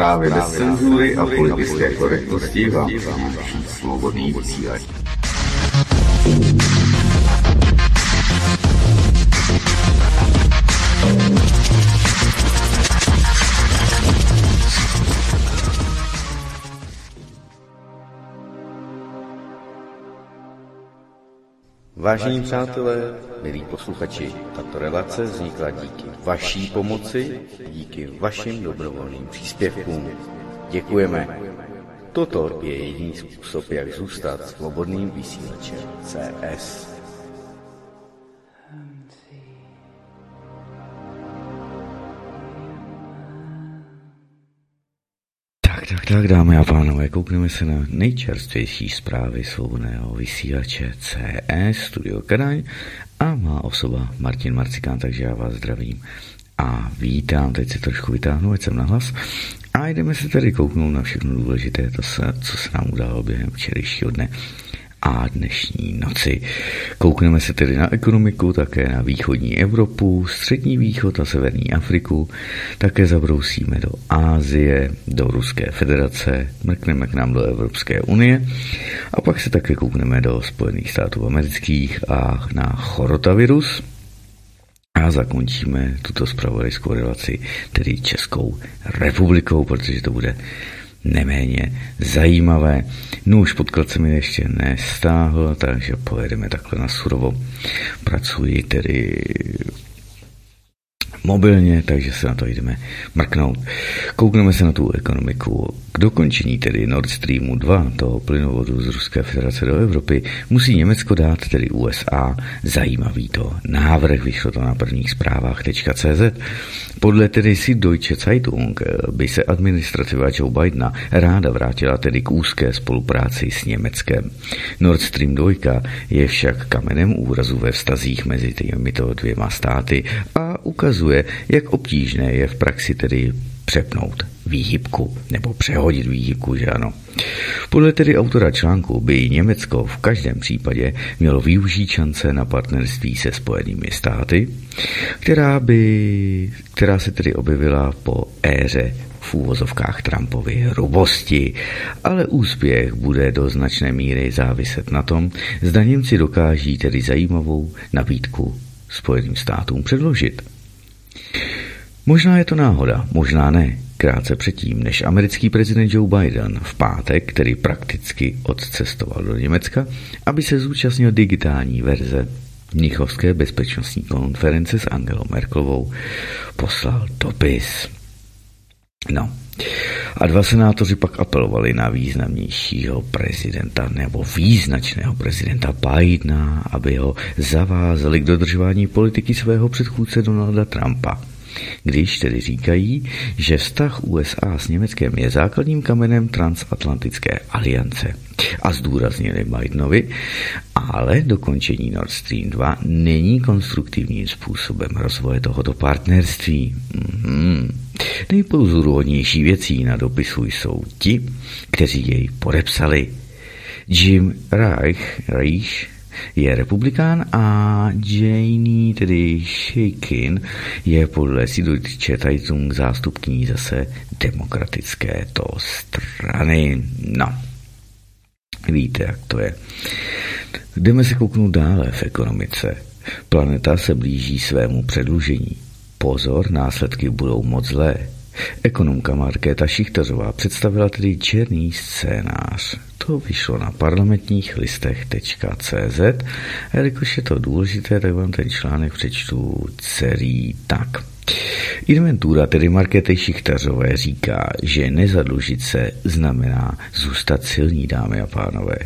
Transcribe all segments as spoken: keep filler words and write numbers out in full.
Zprávy bez cenzury a politické korektnosti vám přináší Svobodný vysílač. Vážení přátelé, milí posluchači, tato relace vznikla díky vaší pomoci, díky vašim dobrovolným příspěvkům. Děkujeme. Toto je jediný způsob, jak zůstat svobodným vysílačem C S. Tak, tak, tak, dámy a pánové, koukneme se na nejčerstvější zprávy svobodného vysílače C S, Studio Kadaň, a má osoba Martin Marcikán, takže já vás zdravím a vítám. Teď si trošku vytáhnu, ať jsem nahlas, a jdeme se tady kouknout na všechno důležité, to se, co se nám událo během včerejšího dne a dnešní noci. Koukneme se tedy na ekonomiku, také na východní Evropu, střední východ a severní Afriku, také zabrousíme do Asie, do Ruské federace, mrkneme k nám do Evropské unie a pak se také koukneme do Spojených států amerických a na chorotavirus a zakončíme tuto zpravodajskou relaci tedy Českou republikou, protože to bude neméně zajímavé. No už podklad se mi ještě nestáhl, takže pojedeme takhle na surovo. Pracuji tedy mobilně, takže se na to jdeme mrknout. Koukneme se na tu ekonomiku. K dokončení tedy Nord Streamu dva, toho plynovodu z Ruské federace do Evropy, musí Německo dát, tedy U S A, zajímavý to návrh. Vyšlo to na prvních zprávách .cz. Podle tedy si Deutsche Zeitung by se administrativa Joe Bidena ráda vrátila tedy k úzké spolupráci s Německem. Nord Stream dva je však kamenem úrazu ve vztazích mezi těmito dvěma státy a ukazuje, jak obtížné je v praxi tedy přepnout výhybku, nebo přehodit výhybku, že ano. Podle tedy autora článku by Německo v každém případě mělo využít šance na partnerství se Spojenými státy, která, by, která se tedy objevila po éře v úvozovkách Trumpovy hrubosti, ale úspěch bude do značné míry záviset na tom, zda Němci dokáží tedy zajímavou nabídku Spojeným státům předložit. Možná je to náhoda, možná ne. Krátce předtím, než americký prezident Joe Biden v pátek, který prakticky odcestoval do Německa, aby se zúčastnil digitální verze mnichovské bezpečnostní konference s Angelou Merkelovou, poslal dopis. No, a dva senátoři pak apelovali na významnějšího prezidenta nebo význačného prezidenta Bidena, aby ho zavázali k dodržování politiky svého předchůdce Donalda Trumpa. Když tedy říkají, že vztah U S A s Německem je základním kamenem transatlantické aliance. A zdůraznili Bidenovi, ale dokončení Nord Stream dva není konstruktivním způsobem rozvoje tohoto partnerství. Mm-hmm. Nejpozoruhodnější věcí na dopisu jsou ti, kteří jej podepsali. Jim Reich, Reich je republikán a Janie, tedy Shakin, je podle Süddeutsche Zeitung zástupkyní zase demokratické to strany. No, víte, jak to je. Jdeme se kouknout dále v ekonomice. Planeta se blíží svému předlužení. Pozor, následky budou moc zlé. Ekonomka Markéta Šichtařová představila tedy černý scénář. To vyšlo na parlamentních listech .cz, a jelikož je to důležité, tak vám ten článek přečtu celý tak. Inventura tedy Markéty Šichtařové říká, že nezadlužit se znamená zůstat silní, dámy a pánové.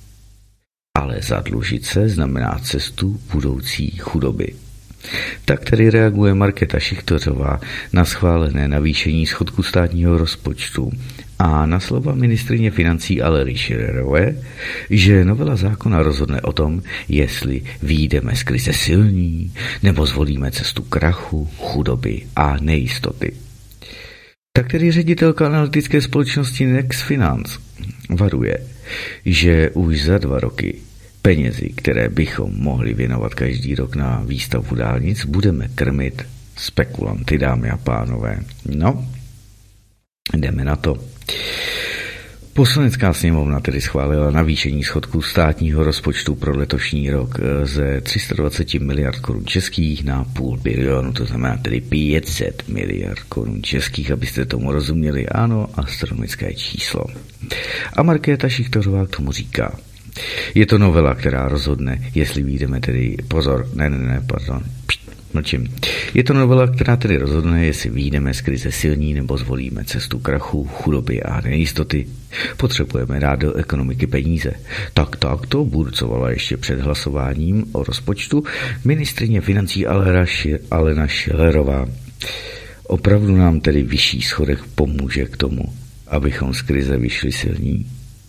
Ale zadlužit se znamená cestu budoucí chudoby. Tak tedy reaguje Markéta Šichtařová na schválené navýšení schodku státního rozpočtu a na slova ministryně financí Aleny Schillerové, že novela zákona rozhodne o tom, jestli vyjdeme z krize silní, nebo zvolíme cestu krachu, chudoby a nejistoty. Tak tedy ředitelka analytické společnosti Next Finance varuje, že už za dva roky penězi, které bychom mohli věnovat každý rok na výstavbu dálnic, budeme krmit spekulanty, dámy a pánové. No, Jdeme na to. Poslanecká sněmovna tedy schválila navýšení schodku státního rozpočtu pro letošní rok ze tři sta dvacet miliard korun českých na půl bilionu, to znamená tedy pět set miliard korun českých, abyste tomu rozuměli. Ano, astronomické číslo. A Markéta Šichtařová k tomu říká: je to novela, která rozhodne, jestli vyjdeme tedy, pozor, ne, ne, ne, pardon, mlčím. Je to novela, která tedy rozhodne, jestli vyjdeme z krize silní nebo zvolíme cestu krachu, chudoby a nejistoty. Potřebujeme dát do ekonomiky peníze. Tak tak to burcovala ještě před hlasováním o rozpočtu ministryně financí Alena Schillerová. Opravdu nám tedy vyšší schodek pomůže k tomu, abychom z krize vyšli silní?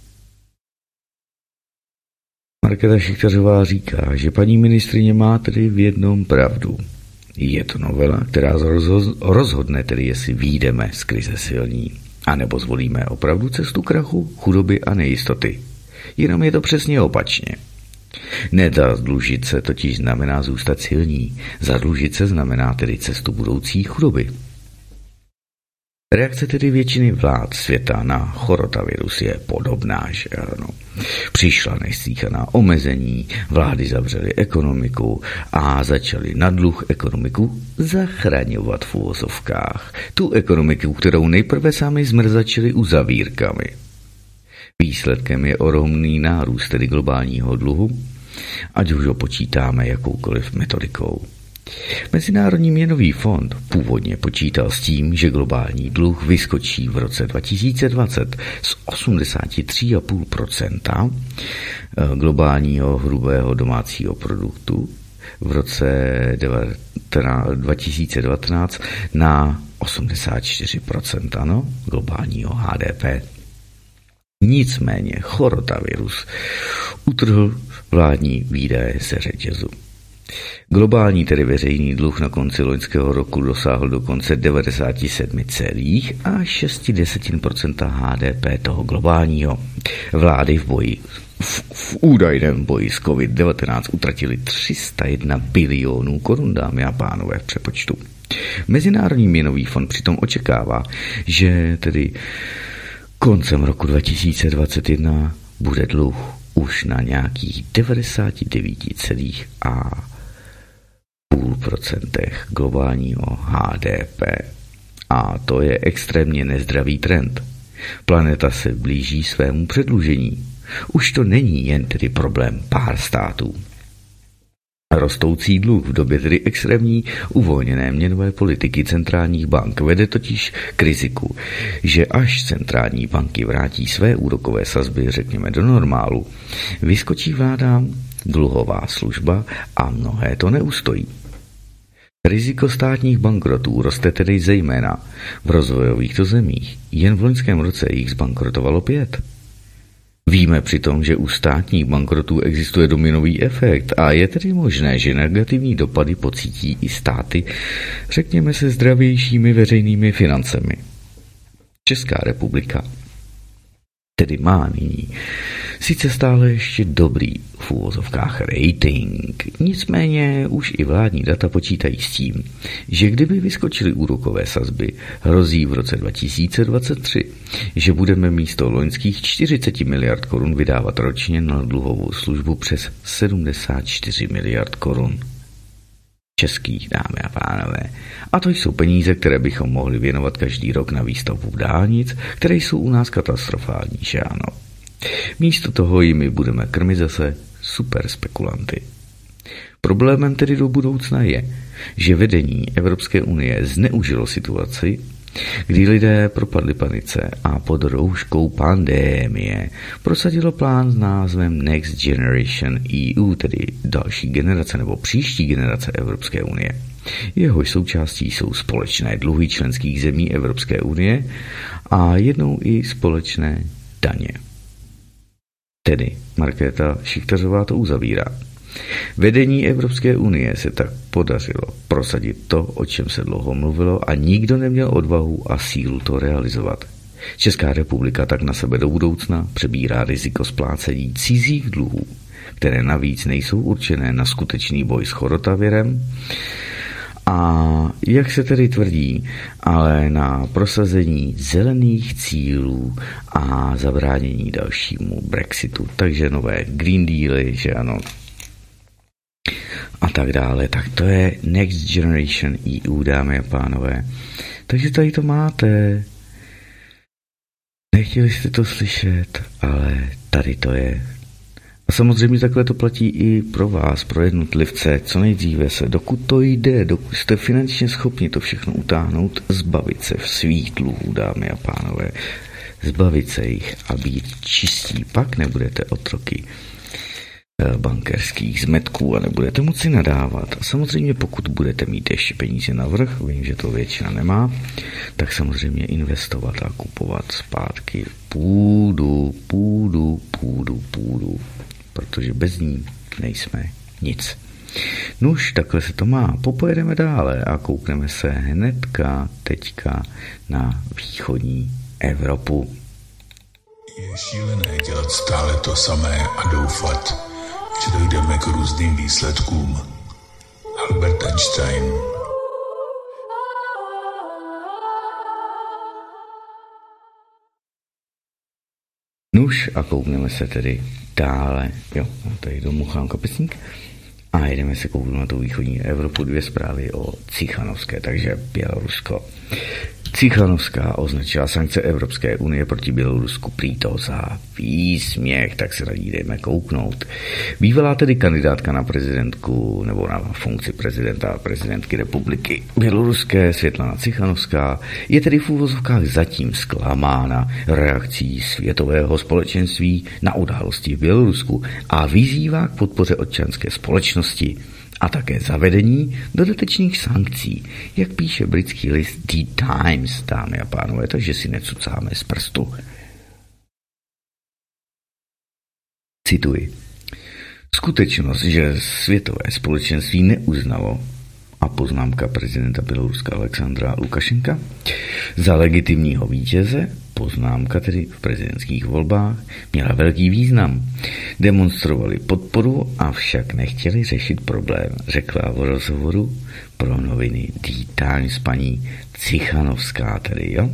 Markéta Šichtařová říká, že paní ministryně má tedy v jednom pravdu. Je to novela, která rozhodne tedy, jestli vyjdeme z krize silní, anebo zvolíme opravdu cestu krachu, chudoby a nejistoty. Jenom je to přesně opačně. Nezadlužit se totiž znamená zůstat silní, zadlužit se znamená tedy cestu budoucí chudoby. Reakce tedy většiny vlád světa na chorotavirus je podobná, že ano. Přišla neslýchaná omezení, vlády zavřely ekonomiku a začaly na dluh ekonomiku zachraňovat v uvozovkách. Tu ekonomiku, kterou nejprve sami zmrzačili uzavírkami. Výsledkem je ohromný nárůst tedy globálního dluhu, ať už ho počítáme jakoukoliv metodikou. Mezinárodní měnový fond původně počítal s tím, že globální dluh vyskočí v roce dva tisíce dvacet z osmdesát tři celá pět procenta globálního hrubého domácího produktu v roce dva tisíce devatenáct na osmdesát čtyři procenta no, globálního H D P. Nicméně chorotavirus utrhl vládní výdaje ze řetězu. Globální tedy veřejný dluh na konci loňského roku dosáhl dokonce devadesát sedm celá šest procenta H D P toho globálního. Vlády v boji v, v údajném boji s covid devatenáct utratili tři sta jedna bilionů korun, dámy a pánové, v přepočtu. Mezinárodní měnový fond přitom očekává, že tedy koncem roku dva tisíce dvacet jedna bude dluh už na nějakých devadesát devět celá pět procenta globálního H D P. A to je extrémně nezdravý trend. Planeta se blíží svému předlužení. Už to není jen tedy problém pár států. Rostoucí dluh v době tedy extrémní uvolněné měnové politiky centrálních bank vede totiž k riziku, že až centrální banky vrátí své úrokové sazby, řekněme, do normálu, vyskočí vládám dluhová služba a mnohé to neustojí. Riziko státních bankrotů roste tedy zejména v rozvojových zemích. Jen v loňském roce jich zbankrotovalo pět. Víme přitom, že u státních bankrotů existuje dominový efekt a je tedy možné, že negativní dopady pocítí i státy, řekněme se, zdravějšími veřejnými financemi. Česká republika tedy má nyní sice stále ještě dobrý v úvozovkách rating, nicméně už i vládní data počítají s tím, že kdyby vyskočily úrokové sazby, hrozí v roce dva tisíce dvacet tři, že budeme místo loňských čtyřicet miliard korun vydávat ročně na dluhovou službu přes sedmdesát čtyři miliard korun. Českých, dámy a pánové. A to jsou peníze, které bychom mohli věnovat každý rok na výstavbu dálnic, které jsou u nás katastrofální, že ano. Místo toho jimi budeme krmit zase super spekulanty. Problémem tedy do budoucna je, že vedení Evropské unie zneužilo situaci, kdy lidé propadli panice a pod rouškou pandémie prosadilo plán s názvem Next Generation E U, tedy další generace nebo příští generace Evropské unie. Jehož součástí jsou společné dluhy členských zemí Evropské unie a jednou i společné daně. Tedy Markéta Šichtařová to uzavírá. Vedení Evropské unie se tak podařilo prosadit to, o čem se dlouho mluvilo a nikdo neměl odvahu a sílu to realizovat. Česká republika tak na sebe do budoucna přebírá riziko splácení cizích dluhů, které navíc nejsou určené na skutečný boj s chorotavirem A jak se tedy tvrdí, ale na prosazení zelených cílů a zabránění dalšímu Brexitu. Takže nové Green Dealy, že ano, a tak dále. Tak to je Next Generation E U, dámy a pánové. Takže tady to máte. Nechtěli jste to slyšet, ale tady to je. A samozřejmě takhle to platí i pro vás, pro jednotlivce. Co nejdříve se, dokud to jde, dokud jste finančně schopni to všechno utáhnout, zbavit se v svých dluhů, dámy a pánové. Zbavit se jich a být čistí. Pak nebudete otroky bankerských zmetků a nebudete moci nadávat. A samozřejmě pokud budete mít ještě peníze navrch, vím, že to většina nemá, tak samozřejmě investovat a kupovat zpátky půdu, půdu, půdu, půdu, protože bez ní nejsme nic. Nuž, takhle se to má. Popojedeme dále a koukneme se hnedka teďka na východní Evropu. Je šílené dělat stále to samé a doufat, že dojdeme k různým výsledkům. Albert Einstein. Nuž a koukneme se tedy dále. Jo, tady domuchám kapesník. A jdeme se kouknout na tu východní Evropu, dvě zprávy o Cichanovské, takže Bělorusko. Cichanovská označila sankce Evropské unie proti Bělorusku prý to za výsměch, tak se na ní jdeme kouknout. Bývalá tedy kandidátka na prezidentku nebo na funkci prezidenta a prezidentky republiky Běloruské Světlana Cichanovská je tedy v úvozovkách zatím zklamána reakcí světového společenství na události v Bělorusku a vyzývá k podpoře občanské společnosti a také zavedení dodatečných sankcí, jak píše britský list The Times, dámy a pánové, takže si necucáme z prstu. Cituji. Skutečnost, že světové společenství neuznalo, a poznámka prezidenta Běloruska Alexandra Lukašenka, za legitimního vítěze, poznámka tedy v prezidentských volbách, měla velký význam. Demonstrovali podporu, avšak nechtěli řešit problém, řekla v rozhovoru pro noviny The Times paní Cichanovská tedy, jo?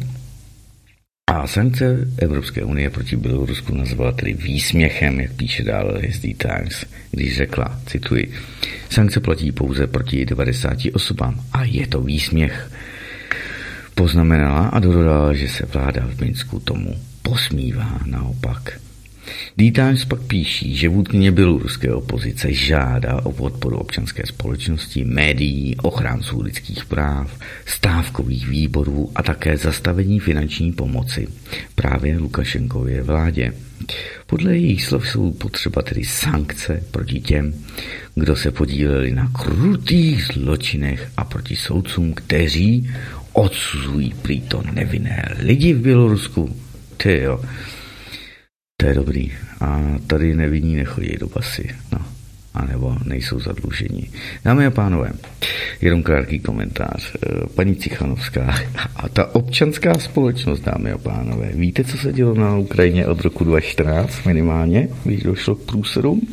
A sankce Evropské unie proti Bělorusku nazvala tedy výsměchem, jak píše dále list The Times, když řekla, cituji, sankce platí pouze proti devadesáti osobám a je to výsměch. Poznamenala a dodala, že se vláda v Minsku tomu posmívá naopak. The Times pak píší, že vůdkyně běloruské opozice žádá o podporu občanské společnosti, médií, ochránců lidských práv, stávkových výborů a také zastavení finanční pomoci právě Lukašenkově vládě. Podle jejich slov jsou potřeba tedy sankce proti těm, kdo se podíleli na krutých zločinech a proti soudcům, kteří odsuzují prý to nevinné lidi v Bělorusku. Ty jo. To je dobrý. A tady nevinní nechodí do basy. No. A nebo nejsou zadlužení. Dámy a pánové, jenom krátký komentář. Paní Cichanovská a ta občanská společnost, dámy a pánové. Víte, co se dělo na Ukrajině od roku dva tisíce čtrnáct minimálně, když došlo k průserům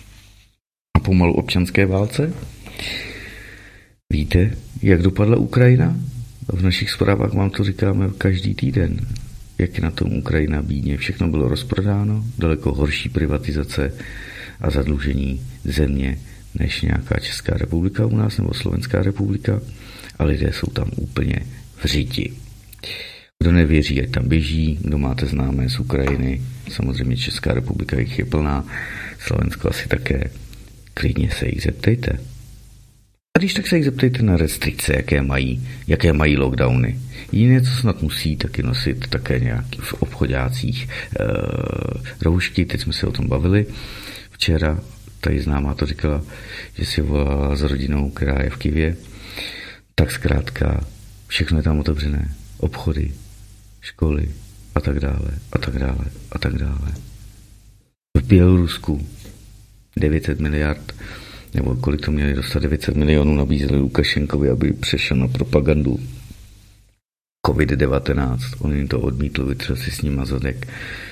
a pomalu občanské válce? Víte, jak dopadla Ukrajina? V našich zprávách vám to říkáme každý týden. Jak je na tom Ukrajina bídně. Všechno bylo rozprodáno, daleko horší privatizace a zadlužení země než nějaká Česká republika u nás nebo Slovenská republika a lidé jsou tam úplně v řiti. Kdo nevěří, ať tam běží, kdo máte známé z Ukrajiny, samozřejmě Česká republika jich je plná, Slovensko asi také, klidně se jich zeptejte. A když tak se jich zeptejte na restrikce, jaké mají, jaké mají lockdowny. Jiné, co snad musí taky nosit také nějaký v obchodácích e, roušky, teď jsme se o tom bavili. Včera tady známá to říkala, že si volala s rodinou, která je v Kyjevě. Tak zkrátka, všechno je tam otevřené. Obchody, školy a tak dále, a tak dále, a tak dále. V Bělorusku devět set miliard, nebo kolik to měli dostat, devět set milionů nabízeli Lukašenkovi, aby přešel na propagandu covid devatenáct. On jim to odmítl, vytřel si s ním zadek.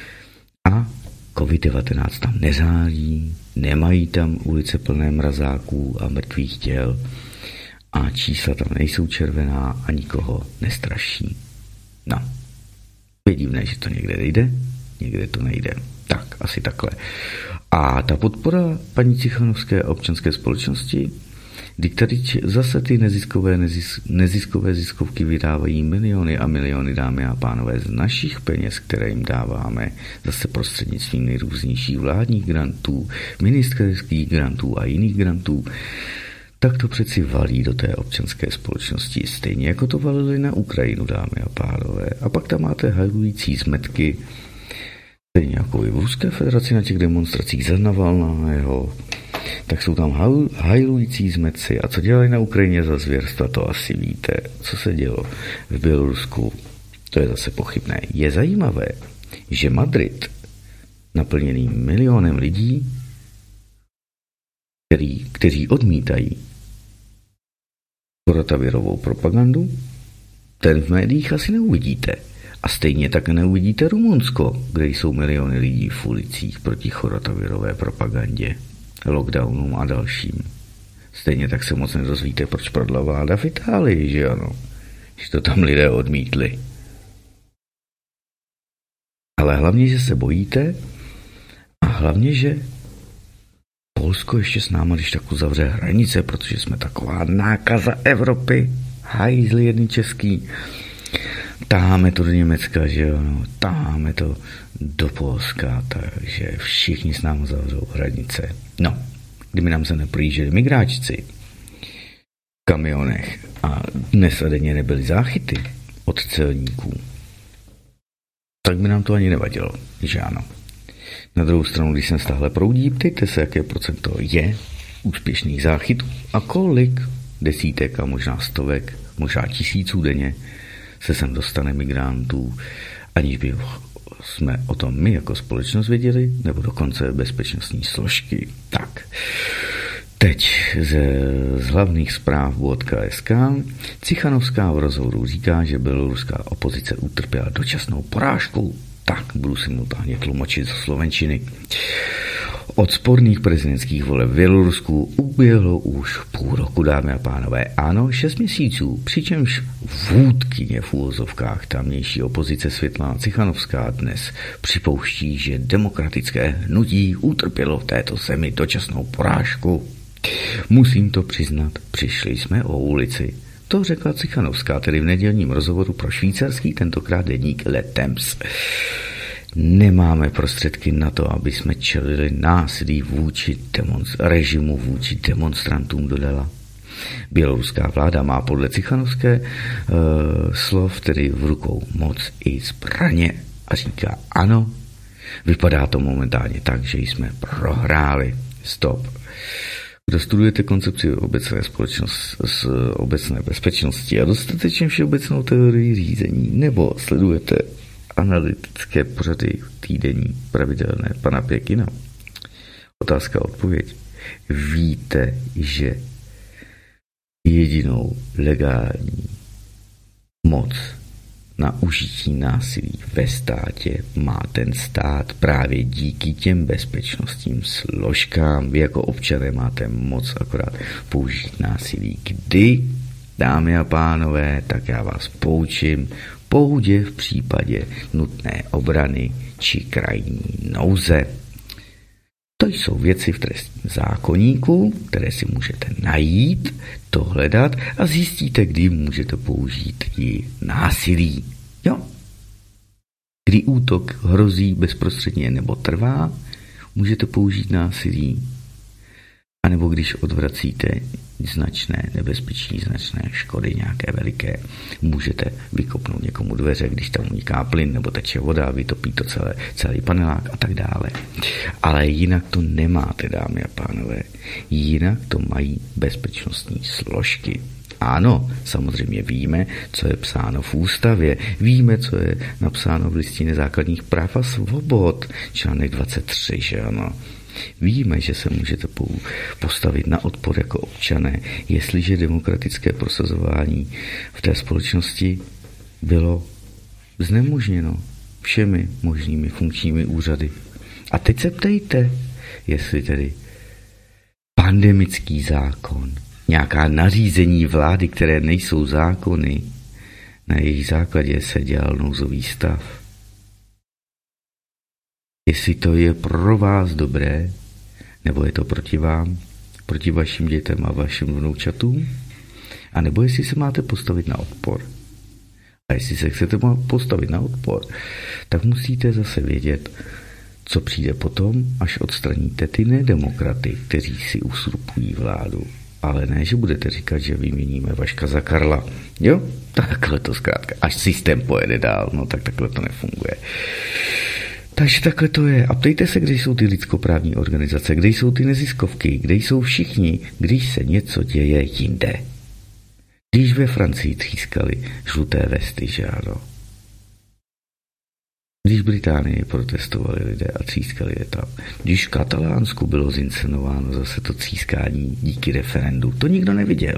A covid devatenáct tam nezáří, nemají tam ulice plné mrazáků a mrtvých těl. a čísla tam nejsou červená a nikoho nestraší. No, je divné, že to někde nejde, někde to nejde. Tak, asi takhle. A ta podpora paní Cichanovské občanské společnosti, kdy tady zase ty neziskové, nezisk, neziskové ziskovky vydávají miliony a miliony, dámy a pánové, z našich peněz, které jim dáváme, zase prostřednictvím nejrůznějších vládních grantů, ministerských grantů a jiných grantů, tak to přeci valí do té občanské společnosti, stejně jako to valili na Ukrajinu, dámy a pánové. A pak tam máte hajlující zmetky, stejně jako i v Ruské federaci na těch demonstracích za Navalného, tak jsou tam hajlující zmetci. A co dělali na Ukrajině za zvěrstva, to asi víte. Co se dělo v Bělorusku, to je zase pochybné. Je zajímavé, že Madrid, naplněný milionem lidí, který, kteří odmítají koronavirovou propagandu, ten v médiích asi neuvidíte. A stejně tak neuvidíte Rumunsko, kde jsou miliony lidí v ulicích proti koronavirové propagandě, lockdownům a dalším. Stejně tak se moc nedozvíte, proč padla vláda v Itálii, že ano? Že to tam lidé odmítli. Ale hlavně, že se bojíte a hlavně, že Polsko ještě s náma, když tak uzavře hranice, protože jsme taková nákaza Evropy, hajzli jedný český, táháme to do Německa, že jo, no, táháme to do Polska, takže všichni s námi zavřou hranice. No, kdyby nám se neprojížděli migráčci v kamionech a dnes a denně nebyly záchyty od celníků, tak by nám to ani nevadilo, že ano. Na druhou stranu, když sem stále proudí, ptejte se, jaké procento je úspěšných záchytů a kolik desítek a možná stovek, možná tisíců denně se sem dostane migrantů, aniž by jsme o tom my jako společnost věděli, nebo dokonce bezpečnostní složky. Tak, teď ze, z hlavních zpráv bod K S K. Cichanovská v rozhovoru říká, že běloruská opozice utrpěla dočasnou porážku. Tak, budu simultánně tlumočit ze slovenčiny. Od sporných prezidentských voleb v Bělorusku uběhlo už půl roku, dámy a pánové. Ano, šest měsíců, přičemž vůdkyně v úvozovkách tamnější opozice Světlana Cichanovská dnes připouští, že demokratické hnutí utrpělo v této zemi dočasnou porážku. Musím to přiznat, přišli jsme o ulici. To řekla Cichanovská, tedy v nedělním rozhovoru pro švýcarský, tentokrát deník Le Temps. Nemáme prostředky na to, aby jsme čelili násilí vůči demonst- režimu, vůči demonstrantům, dodala. Běloruská vláda má podle Cichanovské e, slov, tedy v rukou moc i zbraně, a říká ano, vypadá to momentálně tak, že jsme prohráli. Stop. Kdo studujete koncepci obecné společnosti z obecné bezpečnosti a dostatečně všeobecnou teorii řízení, nebo sledujete analytické pořady týdenní pravidelné pana Pěkina? Otázka a odpověď. Víte, že jedinou legální moc na užití násilí ve státě má ten stát právě díky těm bezpečnostním složkám. Vy jako občané máte moc akorát použít násilí. Kdy, dámy a pánové, tak já vás poučím, pouze v případě nutné obrany či krajní nouze. To jsou věci v trestním zákoníku, které si můžete najít, dohledat a zjistíte, kdy můžete použít i násilí. Jo. Kdy útok hrozí bezprostředně nebo trvá, můžete použít násilí. A nebo když odvracíte značné nebezpečí, značné škody, nějaké veliké, můžete vykopnout někomu dveře, když tam uniká plyn nebo teče voda, vytopí to celé, celý panelák a tak dále. Ale jinak to nemáte, dámy a pánové. Jinak to mají bezpečnostní složky. Ano, samozřejmě víme, co je psáno v ústavě, víme, co je napsáno v listině základních práv a svobod, článek dvacet tři, že ano. Víme, že se můžete postavit na odpor jako občané, jestliže demokratické prosazování v té společnosti bylo znemožněno všemi možnými funkčními úřady. A teď se ptejte, jestli tedy pandemický zákon nějaká nařízení vlády, které nejsou zákony, na jejich základě se dělal nouzový stav. Jestli to je pro vás dobré, nebo je to proti vám, proti vašim dětem a vašim vnoučatům, a nebo jestli se máte postavit na odpor. A jestli se chcete postavit na odpor, tak musíte zase vědět, co přijde potom, až odstraníte ty nedemokraty, kteří si usurpují vládu. Ale ne, že budete říkat, že vyměníme Vaška za Karla. Jo? Takhle to zkrátka. Až systém pojede dál, no tak takhle to nefunguje. Takže takhle to je. A ptejte se, kde jsou ty lidskoprávní organizace, kde jsou ty neziskovky, kde jsou všichni, když se něco děje jinde. Když ve Francii třískali žluté vesty, že ano. Když v Británii protestovali lidé a třískali je tam. Když v Katalánsku bylo zinscenováno zase to třískání díky referendu, to nikdo neviděl.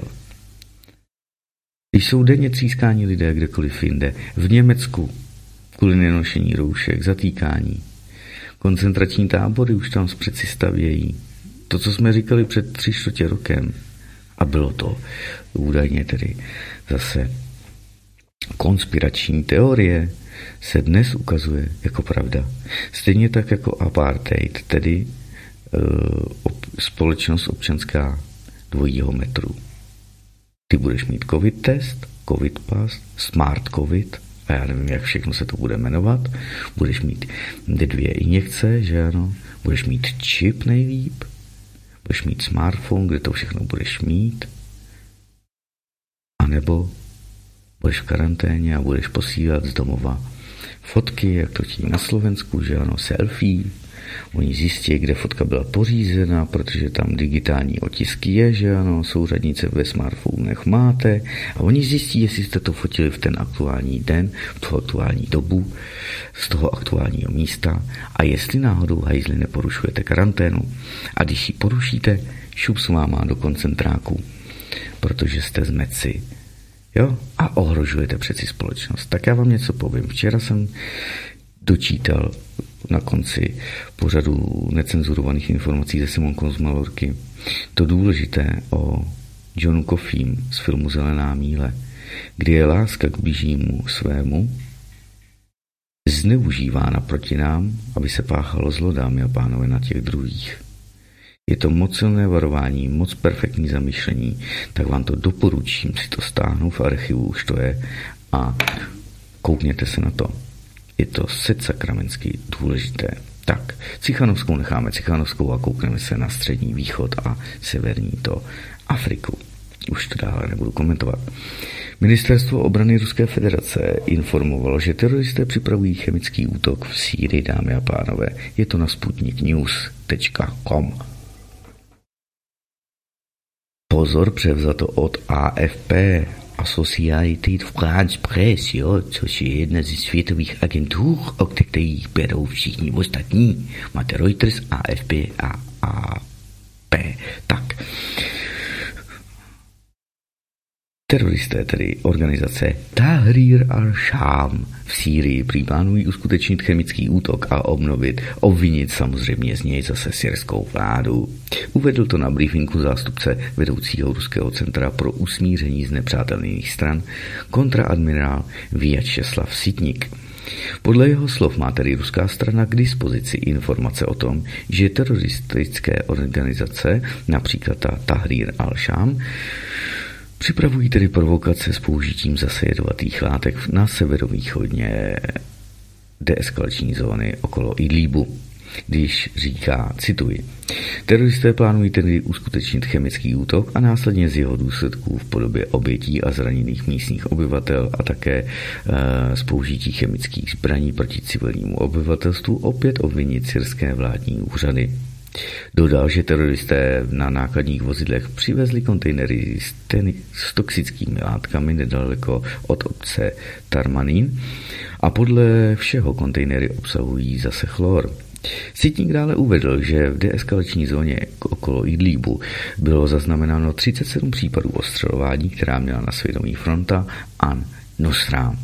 Když jsou denně třískání lidé kdekoliv jinde, v Německu, kvůli nenošení roušek, zatýkání, koncentrační tábory už tam přeci stavějí. To, co jsme říkali před tři čtvrtě rokem, a bylo to údajně tedy zase konspirační teorie, se dnes ukazuje jako pravda. Stejně tak jako apartheid, tedy e, ob, společnost občanská dvojího metru. Ty budeš mít covid test, covid pas, smart covid, a já nevím, jak všechno se to bude jmenovat. Budeš mít dvě injekce, že ano, budeš mít čip nejlíp, budeš mít smartphone, kde to všechno budeš mít, anebo budeš v karanténě a budeš posílat z domova fotky, jak to tím na Slovensku, že ano, selfie. Oni zjistí, kde fotka byla pořízena, protože tam digitální otisky je, že ano, souřadnice ve smartphonech máte, a oni zjistí, jestli jste to fotili v ten aktuální den, v tu aktuální dobu, z toho aktuálního místa, a jestli náhodou hajzli neporušujete karanténu. A když ji porušíte, šup s váma do koncentráku, protože jste zmetci. Jo? A ohrožujete přeci společnost. Tak já vám něco povím. Včera jsem dočítal na konci pořadu necenzurovaných informací ze Simonkou z Malorky to důležité o Johnu Coffeem z filmu Zelená míle, kdy je láska k bližnímu svému zneužívána proti nám, aby se páchalo zlo, dámy a pánové, na těch druhých. Je to moc silné varování, moc perfektní zamýšlení, tak vám to doporučím, si to stáhnu v archivu, už to je, a koukněte se na to. Je to setsakramentsky důležité. Tak, Cichanovskou necháme Cichanovskou a koukneme se na Střední východ a severní to Afriku. Už to dále nebudu komentovat. Ministerstvo obrany Ruské federace informovalo, že teroristé připravují chemický útok v Sýrii, dámy a pánové. Je to na sputnik news tečka com. Pozor, převzato od A F P, Associated France Press, jo, což je jedna ze světových agentur, o kterých berou všichni ostatní. Máte Reuters, A F P a A P. Tak. Teroristé, tedy organizace Tahrir al-Sham v Sýrii, plánují uskutečnit chemický útok a obnovit, obvinit samozřejmě z něj zase syrskou vládu. Uvedl to na briefingu zástupce vedoucího Ruského centra pro usmíření z nepřátelných stran kontraadmirál Vyacheslav Sitnik. Podle jeho slov má tedy ruská strana k dispozici informace o tom, že teroristické organizace, například ta Tahrir al-Sham, připravují tedy provokace s použitím zase jedovatých látek na severovýchodně deeskalační zóny okolo Idlíbu. Když říká, cituji, teroristé plánují tedy uskutečnit chemický útok a následně z jeho důsledků v podobě obětí a zraněných místních obyvatel a také e, z použití chemických zbraní proti civilnímu obyvatelstvu opět obvinit syrské vládní úřady. Dodal, že teroristé na nákladních vozidlech přivezli kontejnery s, ten, s toxickými látkami nedaleko od obce Tarmanín a podle všeho kontejnery obsahují zase chlor. Sitník dále uvedl, že v deeskalační zóně okolo Idlíbu bylo zaznamenáno třicet sedm případů ostřelování, která měla na svědomí fronta An-Nusra.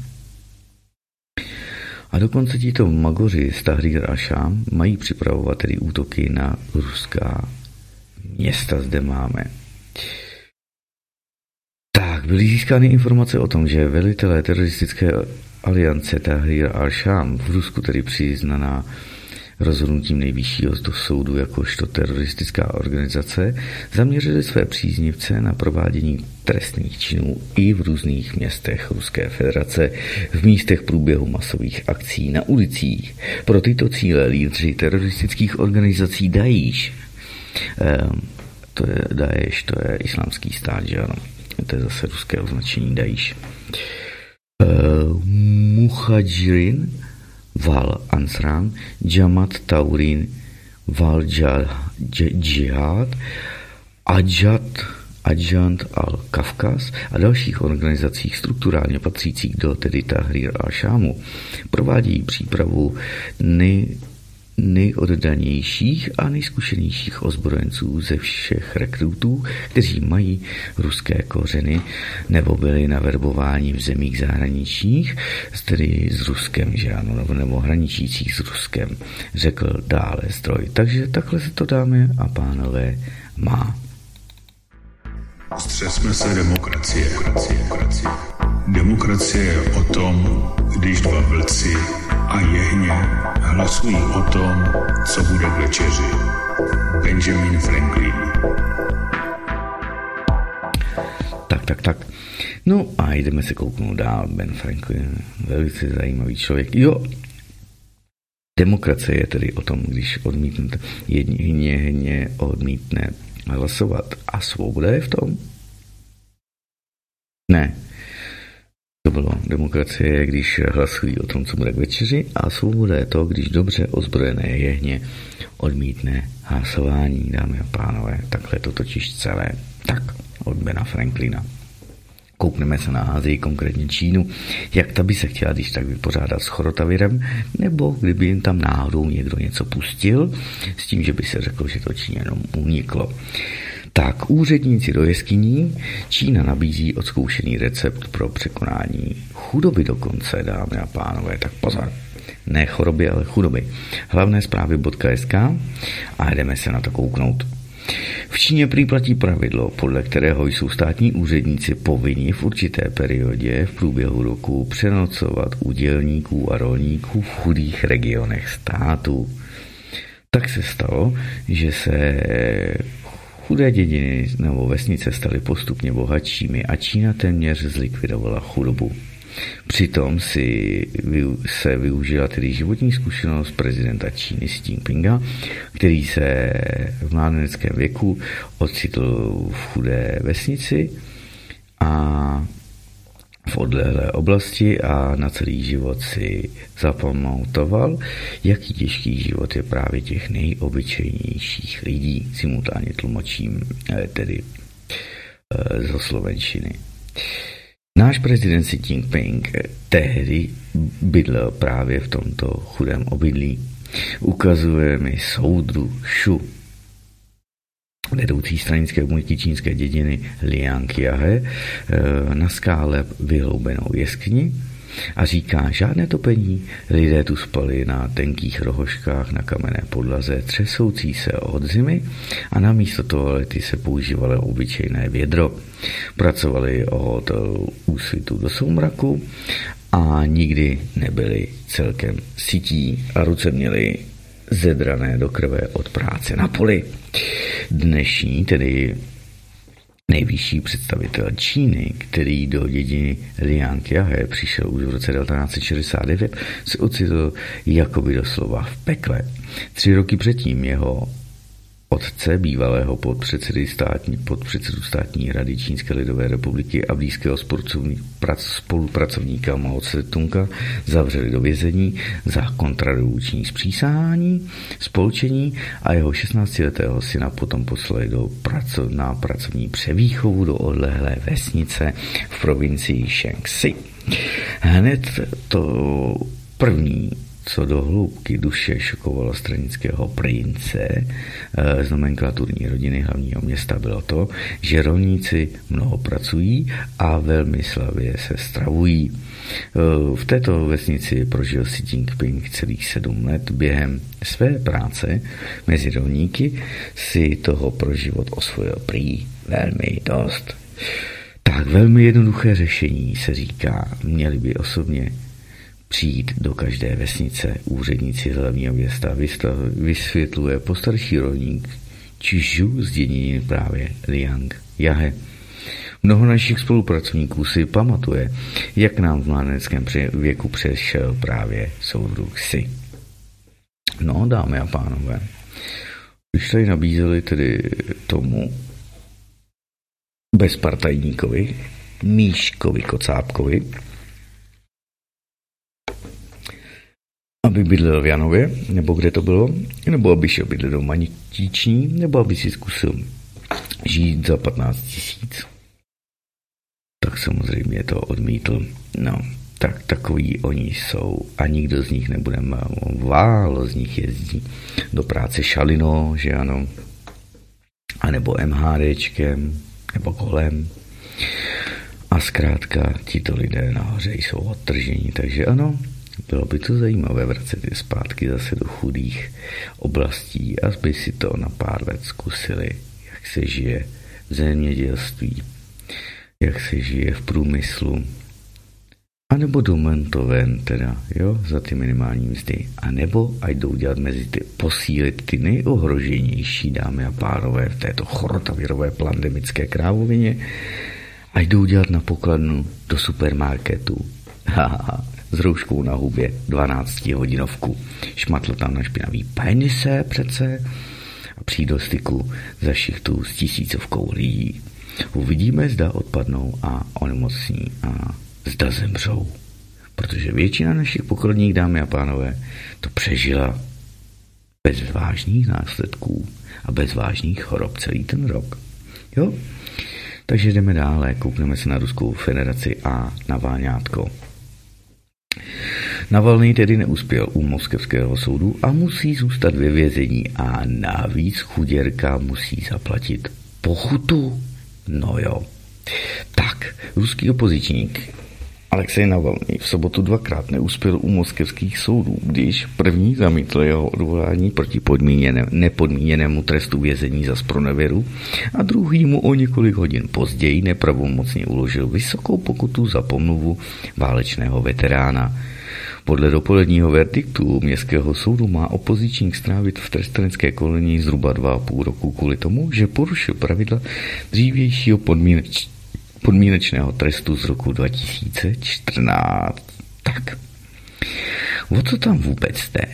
A dokonce tito magoři z Tahrir al-Sham mají připravovat tedy útoky na ruská města. Zde máme byly získány informace o tom, že velitelé teroristické aliance Tahrir al-Sham v Rusku, tedy přiznaná rozhodnutím nejvyššího soudu jakožto teroristická organizace, zaměřili své příznivce na provádění trestných činů i v různých městech Ruské federace, v místech průběhu masových akcí na ulicích. Pro tyto cíle lídři teroristických organizací Daesh, eh, to je Daesh, to je islámský stát, že ano, to je zase ruské označení Daesh, eh, Muhajirin Wal Ansran, Jamaat Taurin Wal Jihad, Ajat, Ajant al-Kafkas a dalších organizacích strukturálně patřících do tedy Tahrir al-Šámu provádějí přípravu nej, nejoddanějších a nejzkušenějších ozbrojenců ze všech rekrutů, kteří mají ruské kořeny nebo byli naverbováni v zemích zahraničních, tedy s Ruskem, že ano, nebo hraničících s Ruskem, řekl dále zdroj. Takže takhle se to, dámy a pánové, má. Střesme se demokracie. Demokracie je o tom, když dva vlci a jehně hlasují o tom, co bude k večeři. Benjamin Franklin. Tak, tak, tak. No a jdeme se kouknout dál. Ben Franklin, velice zajímavý člověk. Jo, demokracie je tedy o tom, když odmítnete, jehně odmítne hlasovat. A svoboda je v tom? Ne. To bylo demokracie, když hlasují o tom, co bude k večeři, a svoboda je to, když dobře ozbrojené jehně odmítne hlasování, dámy a pánové. Takhle je to totiž celé. Tak, od Bena Franklina. Koukneme se na Asii, konkrétně Čínu, jak ta by se chtěla když tak vypořádat s chorotavirem, nebo kdyby jim tam náhodou někdo něco pustil, s tím, že by se řekl, že to Číňanům uniklo. Tak úředníci do jeskyní, Čína nabízí odzkoušený recept pro překonání chudoby dokonce, dámy a pánové, tak pozor. Ne choroby, ale chudoby. Hlavné zprávy bodka es ká a jdeme se na to kouknout. V Číně prý platí pravidlo, podle kterého jsou státní úředníci povinni v určité periodě v průběhu roku přenocovat u dělníků a rolníků v chudých regionech státu. Tak se stalo, že se chudé dědiny nebo vesnice staly postupně bohatšími a Čína téměř zlikvidovala chudobu. Přitom si se využila tedy životní zkušenost prezidenta Číny Xi Jinpinga, který se v mládeneckém věku ocitl v chudé vesnici a v odlehlé oblasti a na celý život si zapamatoval, jaký těžký život je právě těch nejobyčejnějších lidí. Simultánně tlumočím tedy zo slovenštiny. Náš prezident Xi Jinping tehdy bydlel právě v tomto chudém obydlí. Ukazuje mi soudru Shu, vedoucí stranické komunity čínské dědiny Liangjiahe, na skále vyhloubenou jeskyni a říká: žádné topení, lidé tu spali na tenkých rohožkách na kamenné podlaze, třesoucí se od zimy, a namísto toalety se používalo obyčejné vědro. Pracovali od úsvitu do soumraku a nikdy nebyli celkem sytí a ruce měli zedrané do krve od práce na poli. Dnešní, tedy nejvyšší představitel Číny, který do dědiny Liangjiahe přišel už v roce devatenáct set šedesát devět, se ocitl jakoby doslova v pekle. Tři roky předtím jeho otce, bývalého podpředsedy státní, podpředsedu státní rady Čínské lidové republiky a blízkého spolupracovníka Mao Tse-tunga, zavřeli do vězení za kontrarevoluční spřísahání, spolčení a jeho šestnáctiletého syna potom poslali do praco, na pracovní převýchovu do odlehlé vesnice v provincii Shaanxi. Hned to první, co do hloubky duše šokovalo stranického prince z nomenklaturní rodiny hlavního města, bylo to, že rolníci mnoho pracují a velmi slavě se stravují. V této vesnici prožil Xi Jinping celých sedm let. Během své práce mezi rolníky si toho pro život osvojil prý velmi dost. Tak velmi jednoduché řešení se říká, měli by osobně přijít do každé vesnice úředníci hlavního města, vysvětluje postarší rolník Čižu z dědiny právě Liang Jahe. Mnoho našich spolupracovníků si pamatuje, jak nám v mládeneckém věku přešel právě soudruh Xi. No, dámy a pánové, když tady nabízeli tedy tomu bezpartajníkovi, Míškovi Kocábkovi, aby bydlel v Janově, nebo kde to bylo, nebo aby šel bydlet do Manitíční, nebo aby si zkusil žít za patnáct tisíc. Tak samozřejmě to odmítl. No, tak takový oni jsou a nikdo z nich nebude málo z nich jezdí do práce šalino, že ano, a nebo MHDčkem, nebo kolem. A zkrátka tito lidé nahoře jsou odtržení, takže ano, bylo by to zajímavé vracet je zpátky zase do chudých oblastí, aby si to na pár let zkusili, jak se žije v zemědělství, jak se žije v průmyslu, anebo do mentoven, teda, jo, za ty minimální mzdy, anebo ať jdou dělat mezi ty, posílit ty nejohroženější dámy a pánové v této chorotavirové pandemické krávovině, ať jdou dělat na pokladnu do supermarketu, haha, s rouškou na hubě, dvanáctihodinovku, šmatl tam na špinavý penise přece a přijít do styku za šichtu s tisícovkou lidí. Uvidíme, zda odpadnou a onemocní a zda zemřou. Protože většina našich pokladních, dámy a pánové, to přežila bez vážných následků a bez vážných chorob celý ten rok. Jo? Takže jdeme dále, koukneme se na Ruskou federaci a na Váňátko. Navalný tedy neuspěl u moskevského soudu a musí zůstat ve vězení a navíc chuděrka musí zaplatit pokutu. No jo. Tak, ruský opozičník Alexej Navalný v sobotu dvakrát neuspěl u moskevských soudů, když první zamítl jeho odvolání proti nepodmíněnému trestu vězení za zpronevěru a druhý mu o několik hodin později nepravomocně uložil vysokou pokutu za pomluvu válečného veterána. Podle dopoledního verdiktu městského soudu má opozičník strávit v trestanecké kolonii zhruba dva a půl roku kvůli tomu, že porušil pravidla dřívějšího podmíneč, podmínečného trestu z roku dva tisíce čtrnáct. Tak, o co tam vůbec jde?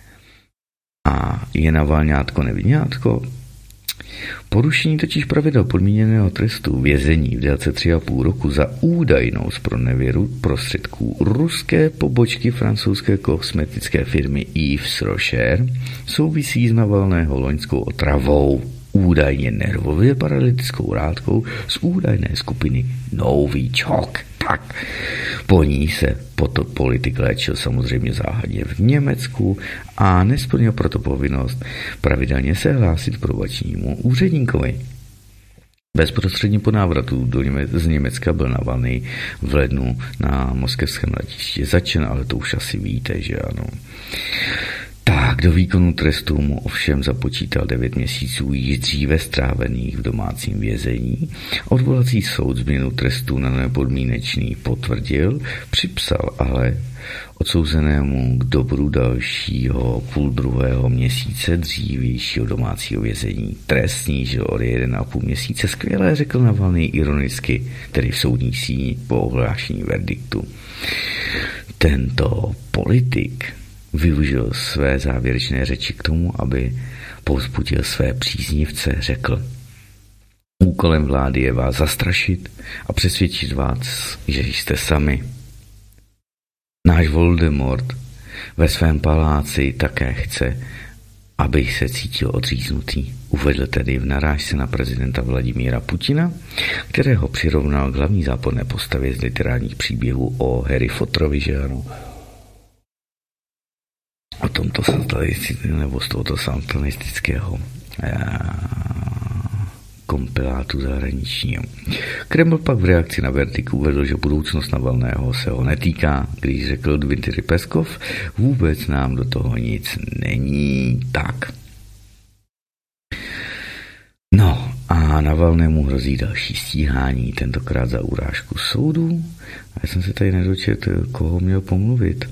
A je na Váňátko neviňátko? Porušení totiž pravidel podmíněného trestu vězení v délce tři a půl roku za údajnou zpronevěru prostředků ruské pobočky francouzské kosmetické firmy Yves Rocher souvisí s Navalného loňskou otravou, údajně nervově paralytickou látkou z údajné skupiny Novichok. Tak, po ní se potom politik léčil samozřejmě záhadně v Německu a nesplnil proto povinnost pravidelně se hlásit probačnímu úředníkovi. Bezprostředně po návratu do Něme- z Německa byl Navalný v lednu na moskevském letišti začen, ale to už asi víte, že ano. Tak, do výkonu trestu mu ovšem započítal devět měsíců již dříve strávených v domácím vězení. Odvolací soud změnu trestu na nepodmínečný potvrdil, připsal ale odsouzenému k dobru dalšího půl druhého měsíce dřívějšího domácího vězení. Trest snížil o jeden a půl měsíce, skvěle řekl Navalný ironicky, tedy v soudní síni po ohlášení verdiktu. Tento politik využil své závěrečné řeči k tomu, aby povzbudil své příznivce, řekl: úkolem vlády je vás zastrašit a přesvědčit vás, že jste sami. Náš Voldemort ve svém paláci také chce, aby se cítil odříznutý. Uvedl tedy v narážce na prezidenta Vladimíra Putina, kterého přirovnal k hlavní záporné postavě z literárních příběhů o Harry Potterovi, že ano. O tomto satanistického nebo z tohoto satanistického kompilátu zahraničního. Kreml pak v reakci na verdikt uvedl, že budoucnost Navalného se ho netýká, když řekl Dmitry Peskov, vůbec nám do toho nic není. Tak. No A Navalnému hrozí další stíhání, tentokrát za urážku soudu. A já jsem se tady nedočetl, koho měl pomluvit.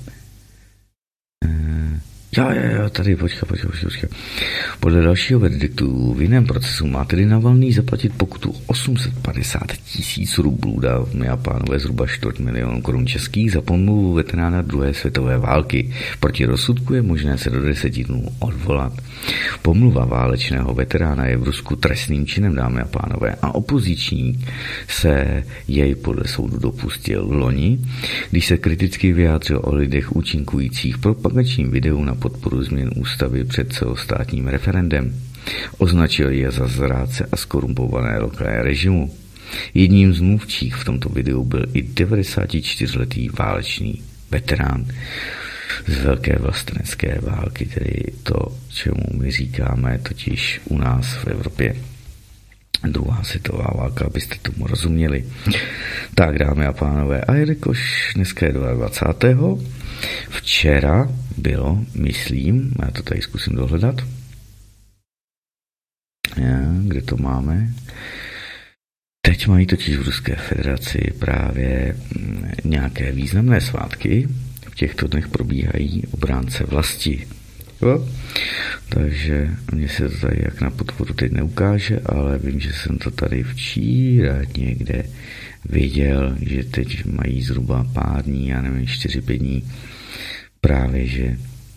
E- Jo, jo, jo, tady, počkej, počkej, počkej. Podle dalšího verdiktu v jiném procesu má tedy Navalný zaplatit pokutu osm set padesát tisíc rublů, dámy a pánové, zhruba čtvrt milionu korun českých za pomluvu veterána druhé světové války. Proti rozsudku je možné se do deseti dnů odvolat. Pomluva válečného veterána je v Rusku trestným činem, dámy a pánové, a opozičník se jej podle soudu dopustil v loni, když se kriticky vyjádřil o lidech účinkujících v propagačním videu na podporu změn ústavy před celostátním referendem. Označil je za zrádce a skorumpované lokální režimu. Jedním z mluvčích v tomto videu byl i devadesátičtyřletý válečný veterán z velké vlastenecké války, tedy to, čemu my říkáme totiž u nás v Evropě druhá světová válka, abyste tomu rozuměli. Tak, dámy a pánové, a jelikož dneska je dvacátého Včera bylo, myslím, já to tady zkusím dohledat, já, kde to máme, teď mají totiž v Ruské federaci právě nějaké významné svátky, v těchto dnech probíhají obránce vlasti. Jo? Takže mně se to tady jak na podporu teď neukáže, ale vím, že jsem to tady včíra někde viděl, že teď mají zhruba pár dní, já nevím, čtyři, pět dní, právě, že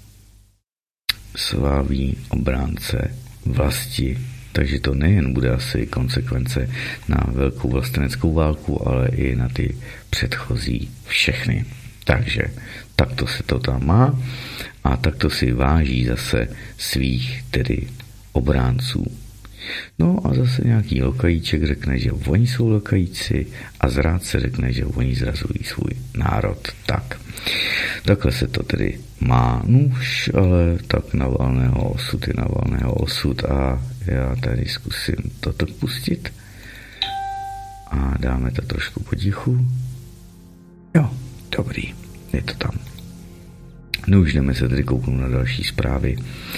slaví obránce vlasti. Takže to nejen bude asi konsekvence na velkou vlasteneckou válku, ale i na ty předchozí všechny. Takže takto se to tam má a takto si váží zase svých tedy obránců. No a zase nějaký lokajíček řekne, že oni jsou lokajíci a zrádce řekne, že oni zrazují svůj národ. Tak, takhle se to tedy má. Nuž, ale tak Navalného osud je Navalného osud a já tady zkusím toto pustit a dáme to trošku potichu. Jo, dobrý, je to tam. No už jdeme se tedy kouknout na další zprávy.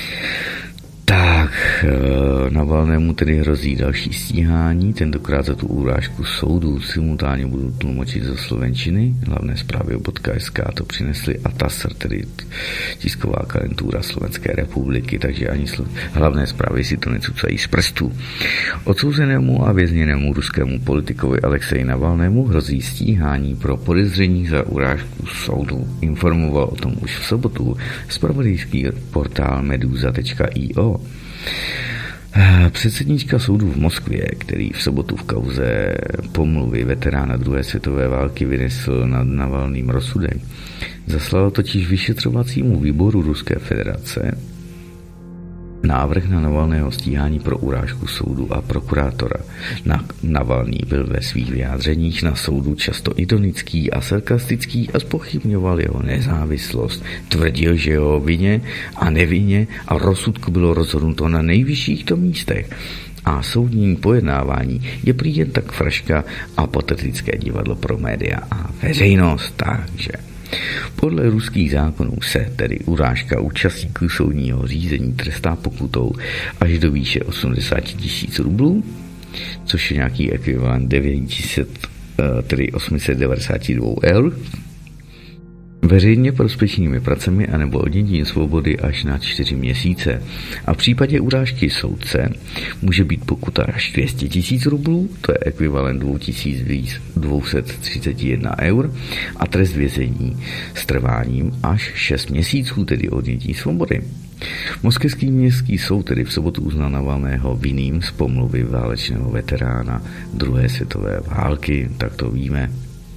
Tak, Navalnému tedy hrozí další stíhání, tentokrát za tu urážku soudu. Simultánně budu tlumočit ze slovenčiny, hlavné zprávy o .sk to přinesli a T A S R, tedy tisková agentura Slovenské republiky, takže ani slo- hlavné zprávy si to necucají z prstů. Odsouzenému a vězněnému ruskému politikovi Alexeji Navalnému hrozí stíhání pro podezření za urážku soudu. Informoval o tom už v sobotu zpravodajský portál meduza tečka i o. Předsednička soudu v Moskvě, který v sobotu v kauze pomluvy veterána druhé světové války vynesl nad Navalným rozsudek, zaslala totiž vyšetřovacímu výboru Ruské federace návrh na Navalného stíhání pro urážku soudu a prokurátora. Navalný byl ve svých vyjádřeních na soudu často ironický a sarkastický a zpochybňoval jeho nezávislost. Tvrdil, že jeho vině a nevině a rozsudku bylo rozhodnuto na nejvyšších to místech. A soudní pojednávání je prý jen tak fraška a patetické divadlo pro média a veřejnost. Takže podle ruských zákonů se tedy urážka účastníků soudního řízení trestá pokutou až do výše osmdesát tisíc rublů, což je nějaký ekvivalent devět set, tedy osm set devadesát dva eur, veřejně prospěšnými pracemi anebo odnětím svobody až na čtyři měsíce. A v případě urážky soudce může být pokuta až dvě stě tisíc rublů, to je ekvivalent dva tisíce dvě stě třicet jedna eur, a trest vězení s trváním až šest měsíců, tedy odnětí svobody. Moskevský městský soud tedy v sobotu uznal Navalného vinným z pomluvy válečného veterána druhé světové války, tak to víme.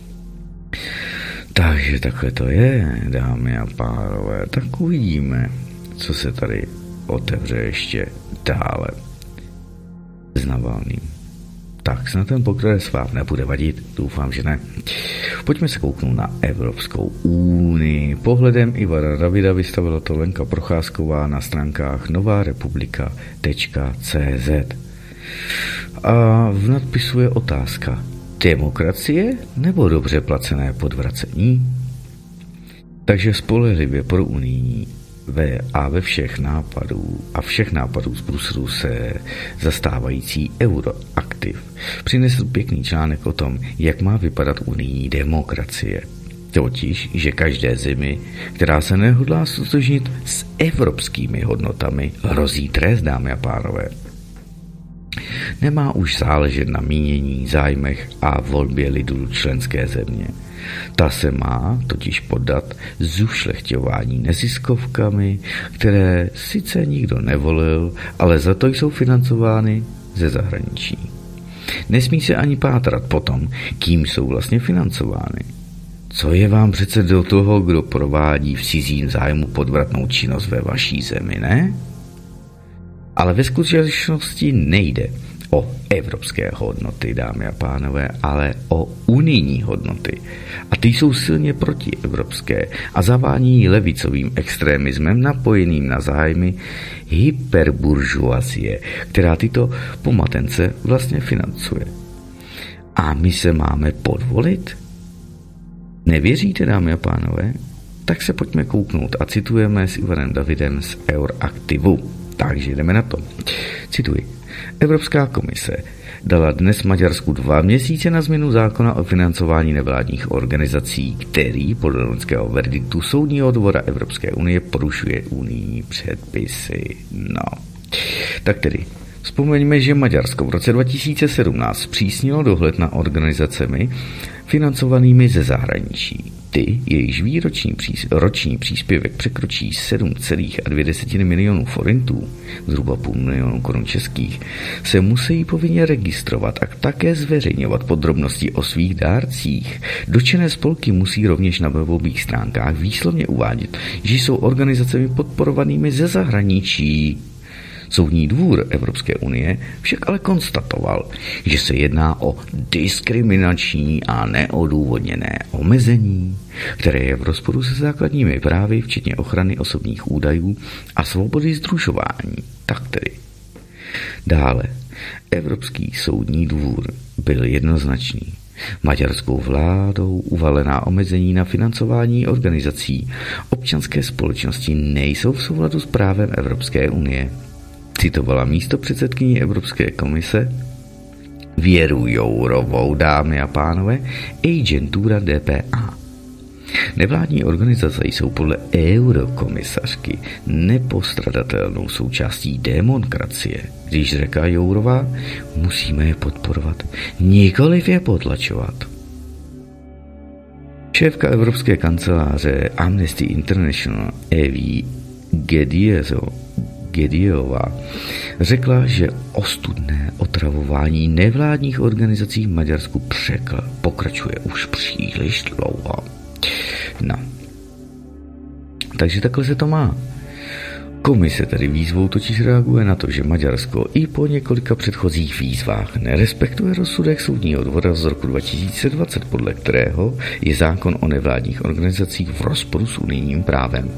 Takže takhle to je, dámy a pánové, tak uvidíme, co se tady otevře ještě dále s Navalným. Tak snad ten pokres vám nebude vadit, doufám, že ne. Pojďme se kouknout na Evropskou unii. Pohledem Ivana Davida vystavila to Lenka Procházková na stránkách nová republika tečka cé zet. A v nadpisu je otázka: demokracie nebo dobře placené podvracení? Takže spolehlivě pro unijní ve, a ve všech nápadů a všech nápadů z Bruselu se zastávající euroaktiv přinesl pěkný článek o tom, jak má vypadat unijní demokracie. Totiž, že každé zemi, která se nehodlá stotožnit s evropskými hodnotami, hrozí trest, dámy a pánové. Nemá už záležet na mínění, zájmech a volbě lidu členské země. Ta se má totiž poddat zušlechťování neziskovkami, které sice nikdo nevolil, ale za to jsou financovány ze zahraničí. Nesmí se ani pátrat po tom, kým jsou vlastně financovány. Co je vám přece do toho, kdo provádí v cizím zájmu podvratnou činnost ve vaší zemi, ne? Ale ve skutečnosti nejde o evropské hodnoty, dámy a pánové, ale o unijní hodnoty. A ty jsou silně protievropské a zavání levicovým extremismem napojeným na zájmy hyperburžuazie, která tyto pomatence vlastně financuje. A my se máme podvolit? Nevěříte, dámy a pánové? Tak se pojďme kouknout a citujeme s Ivanem Davidem z Euraktivu. Takže jdeme na to. Cituji. Evropská komise dala dnes Maďarsku dva měsíce na změnu zákona o financování nevládních organizací, který podle loňského verdiktu Soudního dvora Evropské unie porušuje unijní předpisy. No, tak tedy vzpomeňme, že Maďarsko v roce dva tisíce sedmnáct zpřísnilo dohled na organizacemi financovanými ze zahraničí. Ty, jejichž výroční přís, roční příspěvek překročí sedm celá dvě milionů forintů, zhruba půl milionu korun českých, se musí povinně registrovat a také zveřejňovat podrobnosti o svých dárcích. Dotčené spolky musí rovněž na webových stránkách výslovně uvádět, že jsou organizacemi podporovanými ze zahraničí. Soudní dvůr Evropské unie však ale konstatoval, že se jedná o diskriminační a neodůvodněné omezení, které je v rozporu se základními právy, včetně ochrany osobních údajů a svobody sdružování. Tak tedy. Dále, Evropský soudní dvůr byl jednoznačný. Maďarskou vládou uvalená omezení na financování organizací občanské společnosti nejsou v souladu s právem Evropské unie. Citovala místopředsedkyní Evropské komise Věru Jourovou, dámy a pánové, agentura D P A. Nevládní organizace jsou podle eurokomisařky nepostradatelnou součástí demokracie. Když řekla Jourová, musíme je podporovat, nikoliv je potlačovat. Šéfka Evropské kanceláře Amnesty International Evi Gediezo Gediová řekla, že ostudné otravování nevládních organizací v Maďarsku překl, pokračuje už příliš dlouho. No. Takže takhle se to má. Komise tedy výzvou totiž reaguje na to, že Maďarsko i po několika předchozích výzvách nerespektuje rozsudek Soudního dvora z roku dva tisíce dvacet, podle kterého je zákon o nevládních organizacích v rozporu s unijním právem.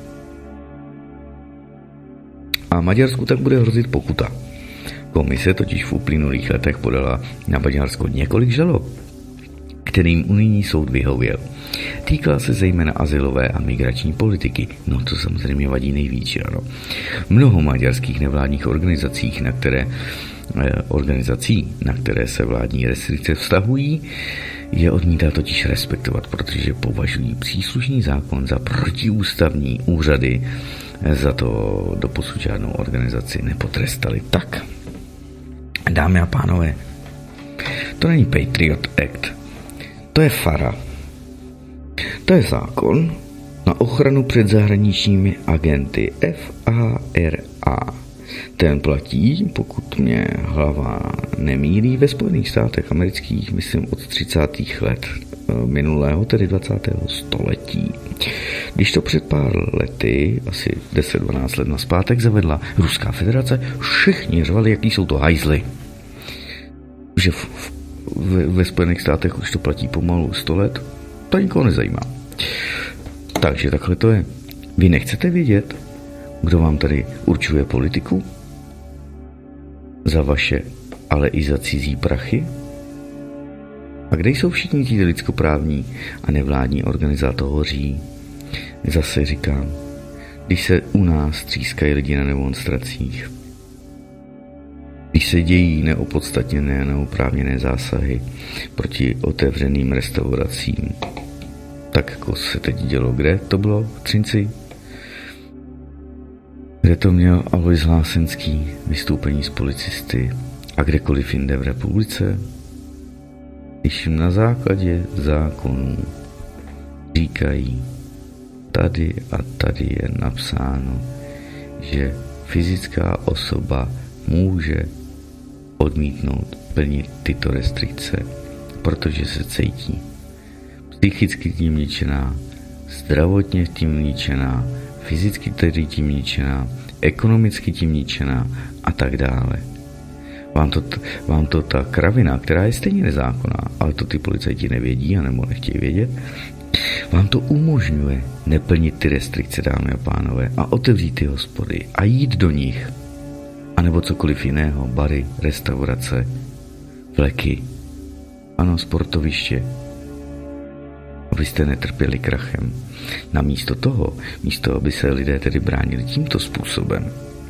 A Maďarsku tak bude hrozit pokuta. Komise totiž v uplynulých letech podala na Maďarsko několik žalob, kterým unijní soud vyhověl. Týkala se zejména azylové a migrační politiky. No to samozřejmě vadí nejvíc, že ano. Mnoho maďarských nevládních organizací, na které, eh, organizací, na které se vládní restrikce vztahují, je odmítá totiž respektovat, protože považují příslušný zákon za protiústavní. Úřady za to doposud žádnou organizaci nepotrestali. Tak, dámy a pánové, to není Patriot Act, to je FARA. To je zákon na ochranu před zahraničními agenty F A R A. Ten platí, pokud mě hlava nemýlí, ve Spojených státech amerických, myslím od třicátých let minulého, tedy dvacátého století. Když to před pár lety, asi deset dvanáct let nazpátek, zavedla Ruská federace, všichni řvali, jaký jsou to hajzly. Že v, v, ve Spojených státech už to platí pomalu sto let, to nikoho nezajímá. Takže takhle to je. Vy nechcete vědět, kdo vám tady určuje politiku? Za vaše, ale i za cizí prachy? A kde jsou všichni ti lidskoprávní a nevládní organizátoři? Zase říkám, když se u nás třískají lidi na demonstracích, když se dějí neopodstatněné a neoprávněné zásahy proti otevřeným restauracím, tak jako se teď dělo, kde to bylo? V Třinci? Kde to měl Alois Hlásenský vystoupení s policisty a kdekoliv jinde v republice? Když jim na základě zákonů říkají, tady a tady je napsáno, že fyzická osoba může odmítnout plnit tyto restrikce, protože se cítí psychicky tím ničená, zdravotně tím ničená, fyzicky tedy tím ničená, ekonomicky tím ničená a tak dále. Vám to, vám to ta kravina, která je stejně nezákonná, ale to ty policajti nevědí a nebo nechtějí vědět, vám to umožňuje neplnit ty restrikce, dámy a pánové, a otevřít ty hospody a jít do nich. A nebo cokoliv jiného, bary, restaurace, vleky, ano, sportoviště. Abyste netrpěli krachem. Namísto toho, místo aby se lidé tedy bránili tímto způsobem,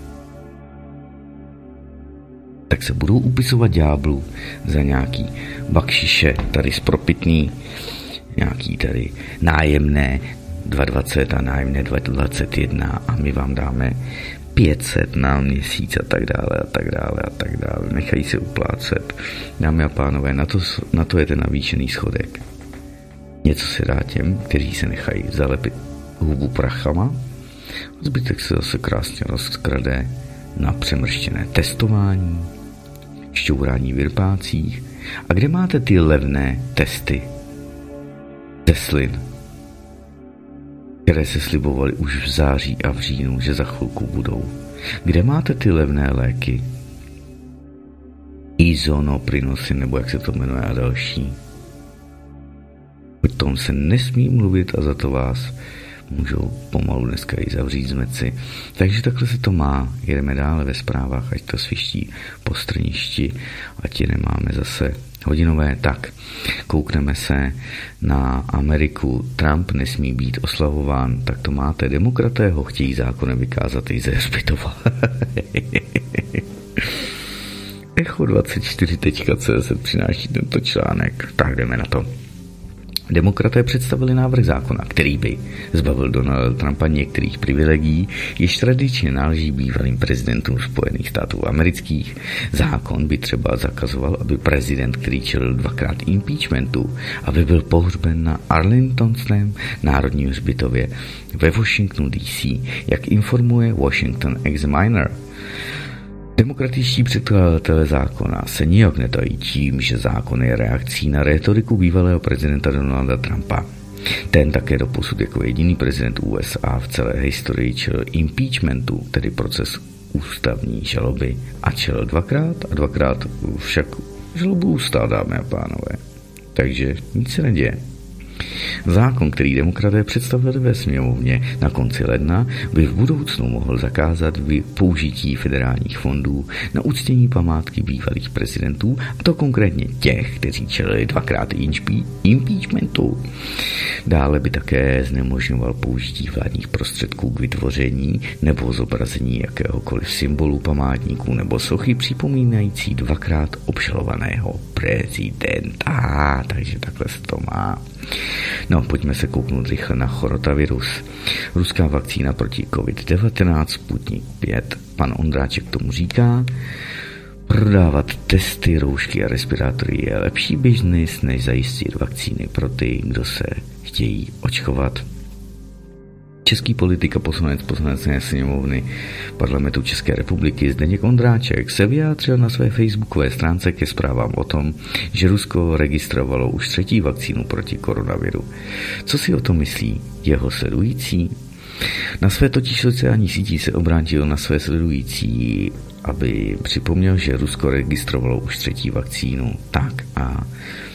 tak se budou upisovat ďáblu za nějaký bakšiše, tady spropitný, nějaký tady nájemné dva dvacet a nájemné dva dvacet jedna a my vám dáme pět set na měsíc a tak dále a tak dále a tak dále. Nechají se uplácet. Dámy a pánové, na to, na to je ten navýšený schodek. Něco se dá těm, kteří se nechají zalepit hubu prachama, zbytek se zase krásně rozkrade na přemrštěné testování, šťourání v virpácích. A kde máte ty levné testy teslin, které se slibovaly už v září a v říjnu, že za chvilku budou? Kde máte ty levné léky? Izonoprinosin, nebo jak se to jmenuje a další. O tom se nesmí mluvit a za to vás můžou pomalu dneska i zavřít zmeci. Takže takhle se to má. Jedeme dále ve zprávách, ať to sviští po strništi, ať je nemáme zase hodinové. Tak, koukneme se na Ameriku. Trump nesmí být oslavován, tak to máte. Demokraté ho chtějí zákonem vykázat i ze hřbitova. Echo dvacet čtyři tečka cé zet přináší tento článek. Tak jdeme na to. Demokraté představili návrh zákona, který by zbavil Donalda Trumpa některých privilegií, jež tradičně náleží bývalým prezidentům Spojených států amerických. Zákon by třeba zakazoval, aby prezident, který čelil dvakrát impeachmentu, aby byl pohřben na Arlingtonském národním hřbitově ve Washingtonu D C, jak informuje Washington Examiner. Demokratičtí předkladatelé zákona se nijak netají tím, že zákon je reakcí na rétoriku bývalého prezidenta Donalda Trumpa. Ten také doposud jako jediný prezident U S A v celé historii čelil impeachmentu, tedy proces ústavní žaloby, a čelil dvakrát a dvakrát však žalobu ustál, dámy a pánové. Takže nic se neděje. Zákon, který demokraté představili ve sněmovně na konci ledna, by v budoucnu mohl zakázat použití federálních fondů na uctění památky bývalých prezidentů, a to konkrétně těch, kteří čelili dvakrát impeachmentu. Dále by také znemožňoval použití vládních prostředků k vytvoření nebo zobrazení jakéhokoliv symbolu památníků nebo sochy připomínající dvakrát obžalovaného prezidenta. Takže takhle se to má. No, pojďme se kouknout rychle na chorotavirus. Ruská vakcína proti covid devatenáct Sputnik pět. Pan Ondráček tomu říká, prodávat testy, roušky a respirátory je lepší biznis, než zajistit vakcíny pro ty, kdo se chtějí očkovat. Český politik a poslanec Poslanecké sněmovny Parlamentu České republiky Zdeněk Ondráček se vyjádřil na své facebookové stránce ke zprávám o tom, že Rusko registrovalo už třetí vakcínu proti koronaviru. Co si o tom myslí jeho sledující? Na své totiž sociální sítí se obrátil na své sledující, aby připomněl, že Rusko registrovalo už třetí vakcínu. Tak a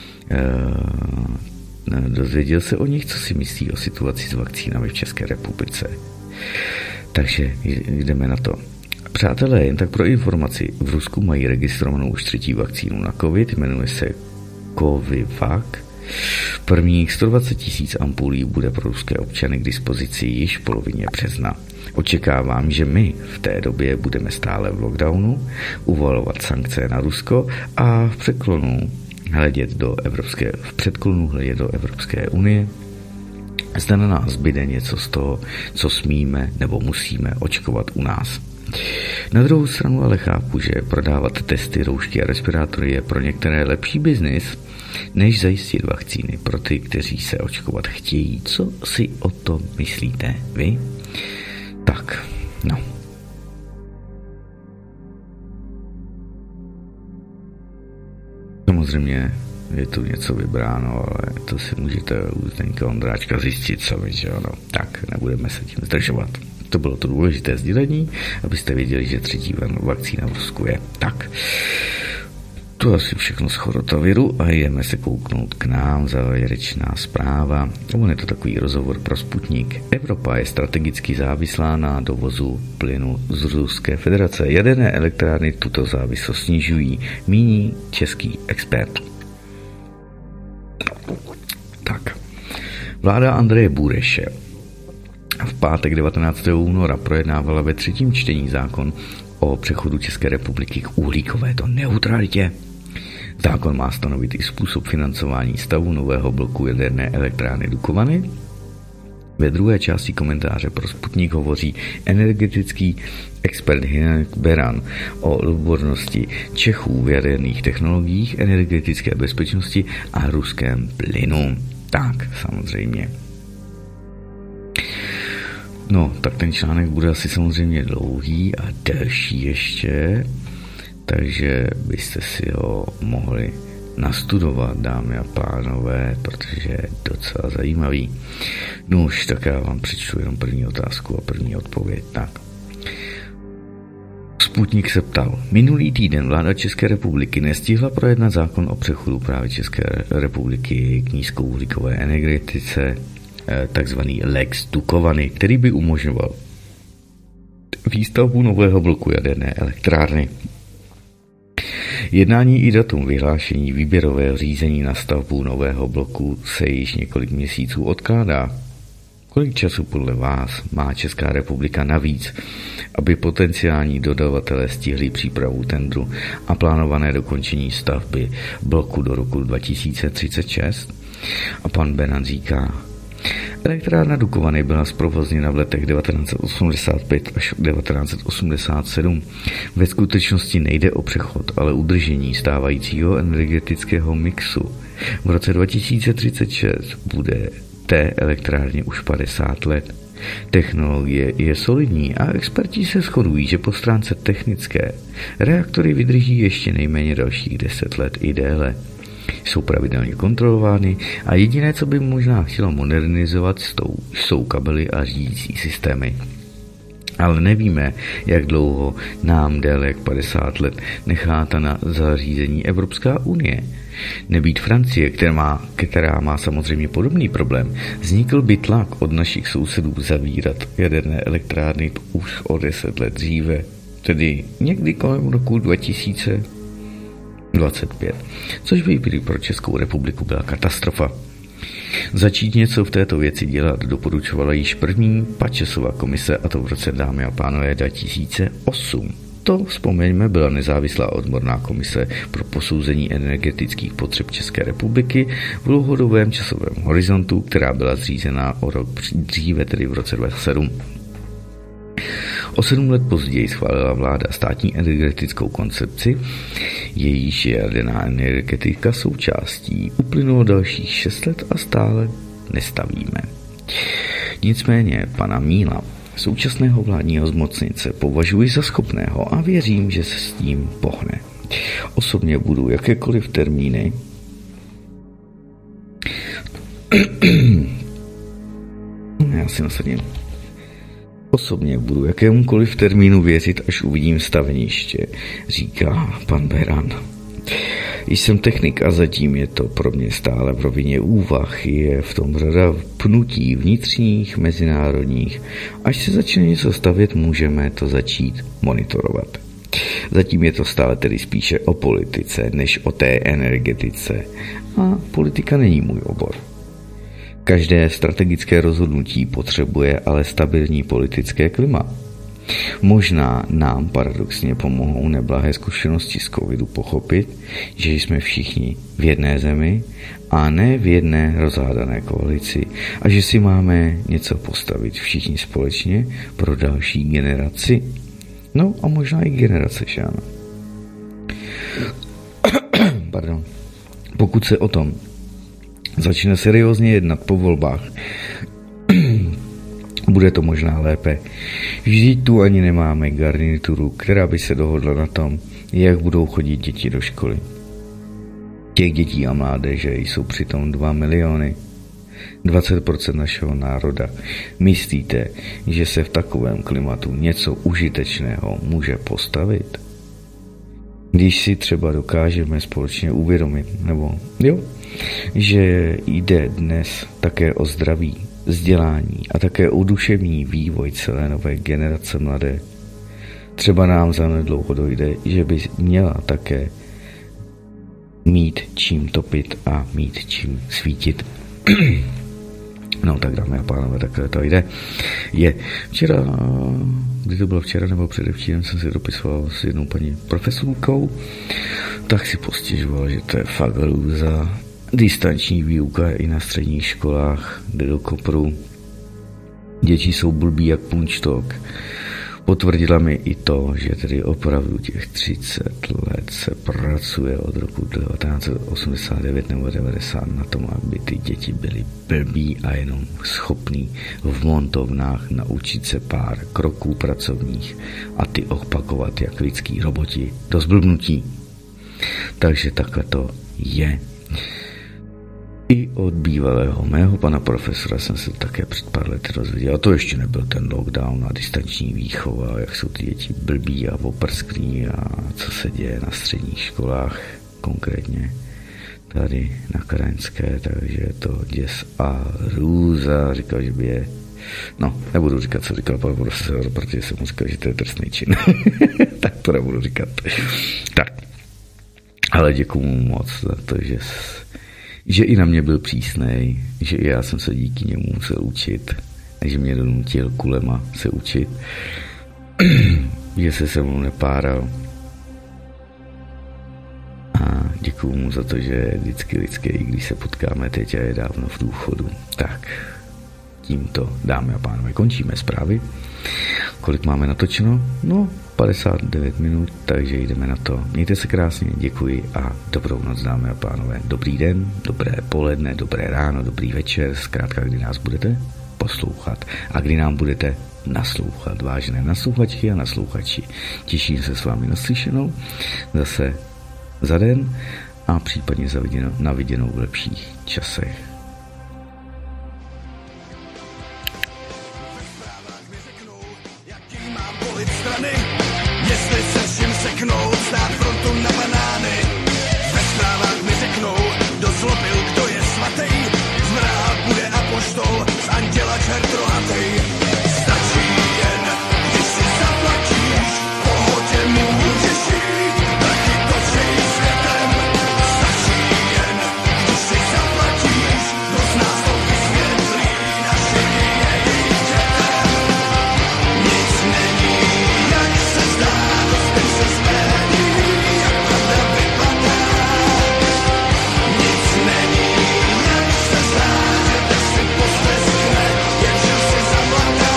e, dozvěděl se o nich, co si myslí o situaci s vakcínami v České republice. Takže jdeme na to. Přátelé, jen tak pro informaci, v Rusku mají registrovanou už třetí vakcínu na COVID, jmenuje se Covivac, Prvních sto dvacet tisíc ampulí bude pro ruské občany k dispozici již v polovině března. Očekávám, že my v té době budeme stále v lockdownu, uvalovat sankce na Rusko a v překlonu hledět do Evropské, v předklonu hledět do Evropské unie. Zda na nás zbyde něco z toho, co smíme nebo musíme očkovat u nás. Na druhou stranu ale chápu, že prodávat testy, roušky a respirátory je pro některé lepší biznis, než zajistit vakcíny pro ty, kteří se očkovat chtějí. Co si o tom myslíte vy? Tak, no. Samozřejmě je tu něco vybráno, ale to si můžete u Zdeňka Ondráčka zjistit sami, že ano. Tak, nebudeme se tím zdržovat. To bylo to důležité sdělení, abyste věděli, že třetí vakcína v Rusku je. Tak, to asi všechno z chorotaviru a jdeme se kouknout k nám. Závěrečná zpráva. On je to takový rozhovor pro Sputnik. Evropa je strategicky závislá na dovozu plynu z Ruské federace. Jaderné elektrárny tuto závislost snižují, míní český expert. Tak, vláda Andreje Bureše v pátek devatenáctého února projednávala ve třetím čtení zákon o přechodu České republiky k uhlíkovéto neutralitě. Zákon má stanovit i způsob financování stavu nového bloku jaderné elektrárny Dukovany. Ve druhé části komentáře pro Sputnik hovoří energetický expert Hinek Beran o odbornosti Čechů v jaderných technologiích, energetické bezpečnosti a ruském plynu. Tak, samozřejmě. No, tak ten článek bude asi samozřejmě dlouhý a delší ještě, takže byste si ho mohli nastudovat, dámy a pánové, protože je docela zajímavý. No už tak já vám přečtu jenom první otázku a první odpověď. Tak. Sputnik se ptal. Minulý týden vláda České republiky nestihla projednat zákon o přechodu právě České republiky k nízkouhlíkové energetice, takzvaný Lex Dukovany, který by umožňoval výstavbu nového bloku jaderné elektrárny. Jednání i datum vyhlášení výběrového řízení na stavbu nového bloku se již několik měsíců odkládá. Kolik času podle vás má Česká republika navíc, aby potenciální dodavatelé stihli přípravu tendru a plánované dokončení stavby bloku do roku dva tisíce třicet šest? A pan Beran říká, elektrárna Dukovany byla zprovozněna v letech devatenáct set osmdesát pět až devatenáct set osmdesát sedm. Ve skutečnosti nejde o přechod, ale udržení stávajícího energetického mixu. V roce dva tisíce třicet šest bude té elektrárně už padesát let. Technologie je solidní a experti se shodují, že po stránce technické reaktory vydrží ještě nejméně dalších deset let i déle. Jsou pravidelně kontrolovány a jediné, co by možná chtělo modernizovat, jsou kabely a řídící systémy. Ale nevíme, jak dlouho nám déle jak padesát let nechá na zařízení Evropská unie. Nebýt Francie, která má, která má samozřejmě podobný problém, vznikl by tlak od našich sousedů zavírat jaderné elektrárny už o deset let dříve, tedy někdy kolem roku dva tisíce dvacet pět, což by byly pro Českou republiku byla katastrofa. Začít něco v této věci dělat doporučovala již první Pačesova komise, a to v roce, dámy a pánové, dva tisíce osm. To, vzpomeňme, byla nezávislá odborná komise pro posouzení energetických potřeb České republiky v dlouhodobém časovém horizontu, která byla zřízená o rok dříve, tedy v roce dva tisíce sedm. O sedm let později schválila vláda státní energetickou koncepci, jejíž je jaderná energetika součástí. Uplynulo dalších šest let a stále nestavíme. Nicméně pana Míla, současného vládního zmocněnce, považuji za schopného a věřím, že se s tím pohne. Osobně budu jakékoliv termíny já si nasadím Osobně budu jakémukoliv termínu věřit, až uvidím staveniště, říká pan Beran. Jsem technik a zatím je to pro mě stále v rovině úvah. Je v tom řada pnutí vnitřních, mezinárodních. Až se začne něco stavět, můžeme to začít monitorovat. Zatím je to stále tedy spíše o politice, než o té energetice. A politika není můj obor. Každé strategické rozhodnutí potřebuje ale stabilní politické klima. Možná nám paradoxně pomohou neblahé zkušenosti z covidu pochopit, že jsme všichni v jedné zemi a ne v jedné rozhádané koalici a že si máme něco postavit všichni společně pro další generaci. No a možná i generace šána. Pardon. Pokud se o tom začne seriózně jednat po volbách, bude to možná lépe. Vždyť tu ani nemáme garnituru, která by se dohodla na tom, jak budou chodit děti do školy. Těch dětí a mládeže jsou přitom dva miliony. dvacet procent našeho národa. Myslíte, že se v takovém klimatu něco užitečného může postavit? Když si třeba dokážeme společně uvědomit, nebo jo, že jde dnes také o zdraví, vzdělání a také o duševní vývoj celé nové generace mladé. Třeba nám zanedlouho dojde, že by měla také mít čím topit a mít čím svítit. No tak dámy a pánové, takhle to jde. Je včera, kdy to bylo včera nebo předevčírem, jsem si dopisoval s jednou paní profesorkou, tak si postěžoval, že to je fakt lůza. Distanční výuka i na středních školách, jde do kopru. Děti jsou blbí jak punčtok. Potvrdila mi i to, že tedy opravdu těch třicet let se pracuje od roku devatenáct set osmdesát devět nebo devadesát na tom, aby ty děti byly blbí a jenom schopný v montovnách naučit se pár kroků pracovních a ty opakovat jak lidský roboti do zblbnutí. Takže takhle to je. I od bývalého mého pana profesora jsem se také před pár lety dozvěděl. A to ještě nebyl ten lockdown a distanční výchova, jak jsou ty děti blbí a oprsklí a co se děje na středních školách, konkrétně tady na Karaňské, takže je to děs a hrůza. Říkal, že by je... No, nebudu říkat, co říkal pan profesor, protože jsem mu říkal, že to je trestný čin. Tak to nebudu říkat. Tak. Ale děkuju mu moc za to, že... že i na mě byl přísnej, že i já jsem se díky němu musel učit, že mě donutil kulema se učit, že se se mnou nepáral. A děkuju mu za to, že je vždycky lidský, když se potkáme teď a je dávno v důchodu. Tak, tímto, dámy a pánové, končíme zprávy. Kolik máme natočeno? No, padesát devět minut, takže jdeme na to. Mějte se krásně, děkuji a dobrou noc, dámy a pánové. Dobrý den, dobré poledne, dobré ráno, dobrý večer, zkrátka, kdy nás budete poslouchat a kdy nám budete naslouchat, vážené naslouchačky a naslouchači. Těším se s vámi naslyšenou zase za den a případně za viděnou, na viděnou v lepších časech. Jestli se všim seknou, stát frontu na banány. Ve zprávách mi řeknou, kdo zlobil, kdo je svatý. Z vraha bude apoštol, z anděla čert rohatej. Stačí jen, když si zaplatíš, pohodě můžeš jít, taky točej světem. Stačí jen, když si zaplatíš, kdo z nás to vysvětlí, našim jejich dětem. Nic není, jak se zdá, dostej se z médií, jak pravda vypadá. Nic není, jak se zdá, že teď si posteskne, jenže si zamlatá.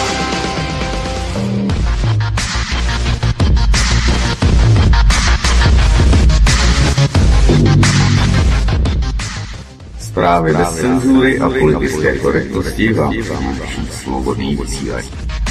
Zprávy bez cenzury a politické korektnosti vám přináší Svobodný vysílač.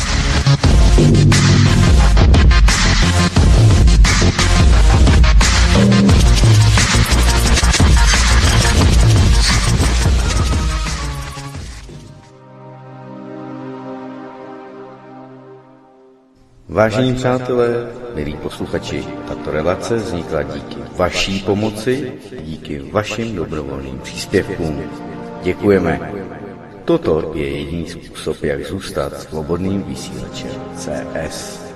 Vážení přátelé, milí posluchači, tato relace vznikla díky vaší pomoci, díky vašim dobrovolným příspěvkům. Děkujeme. Toto je jediný způsob, jak zůstat svobodným vysílačem C S.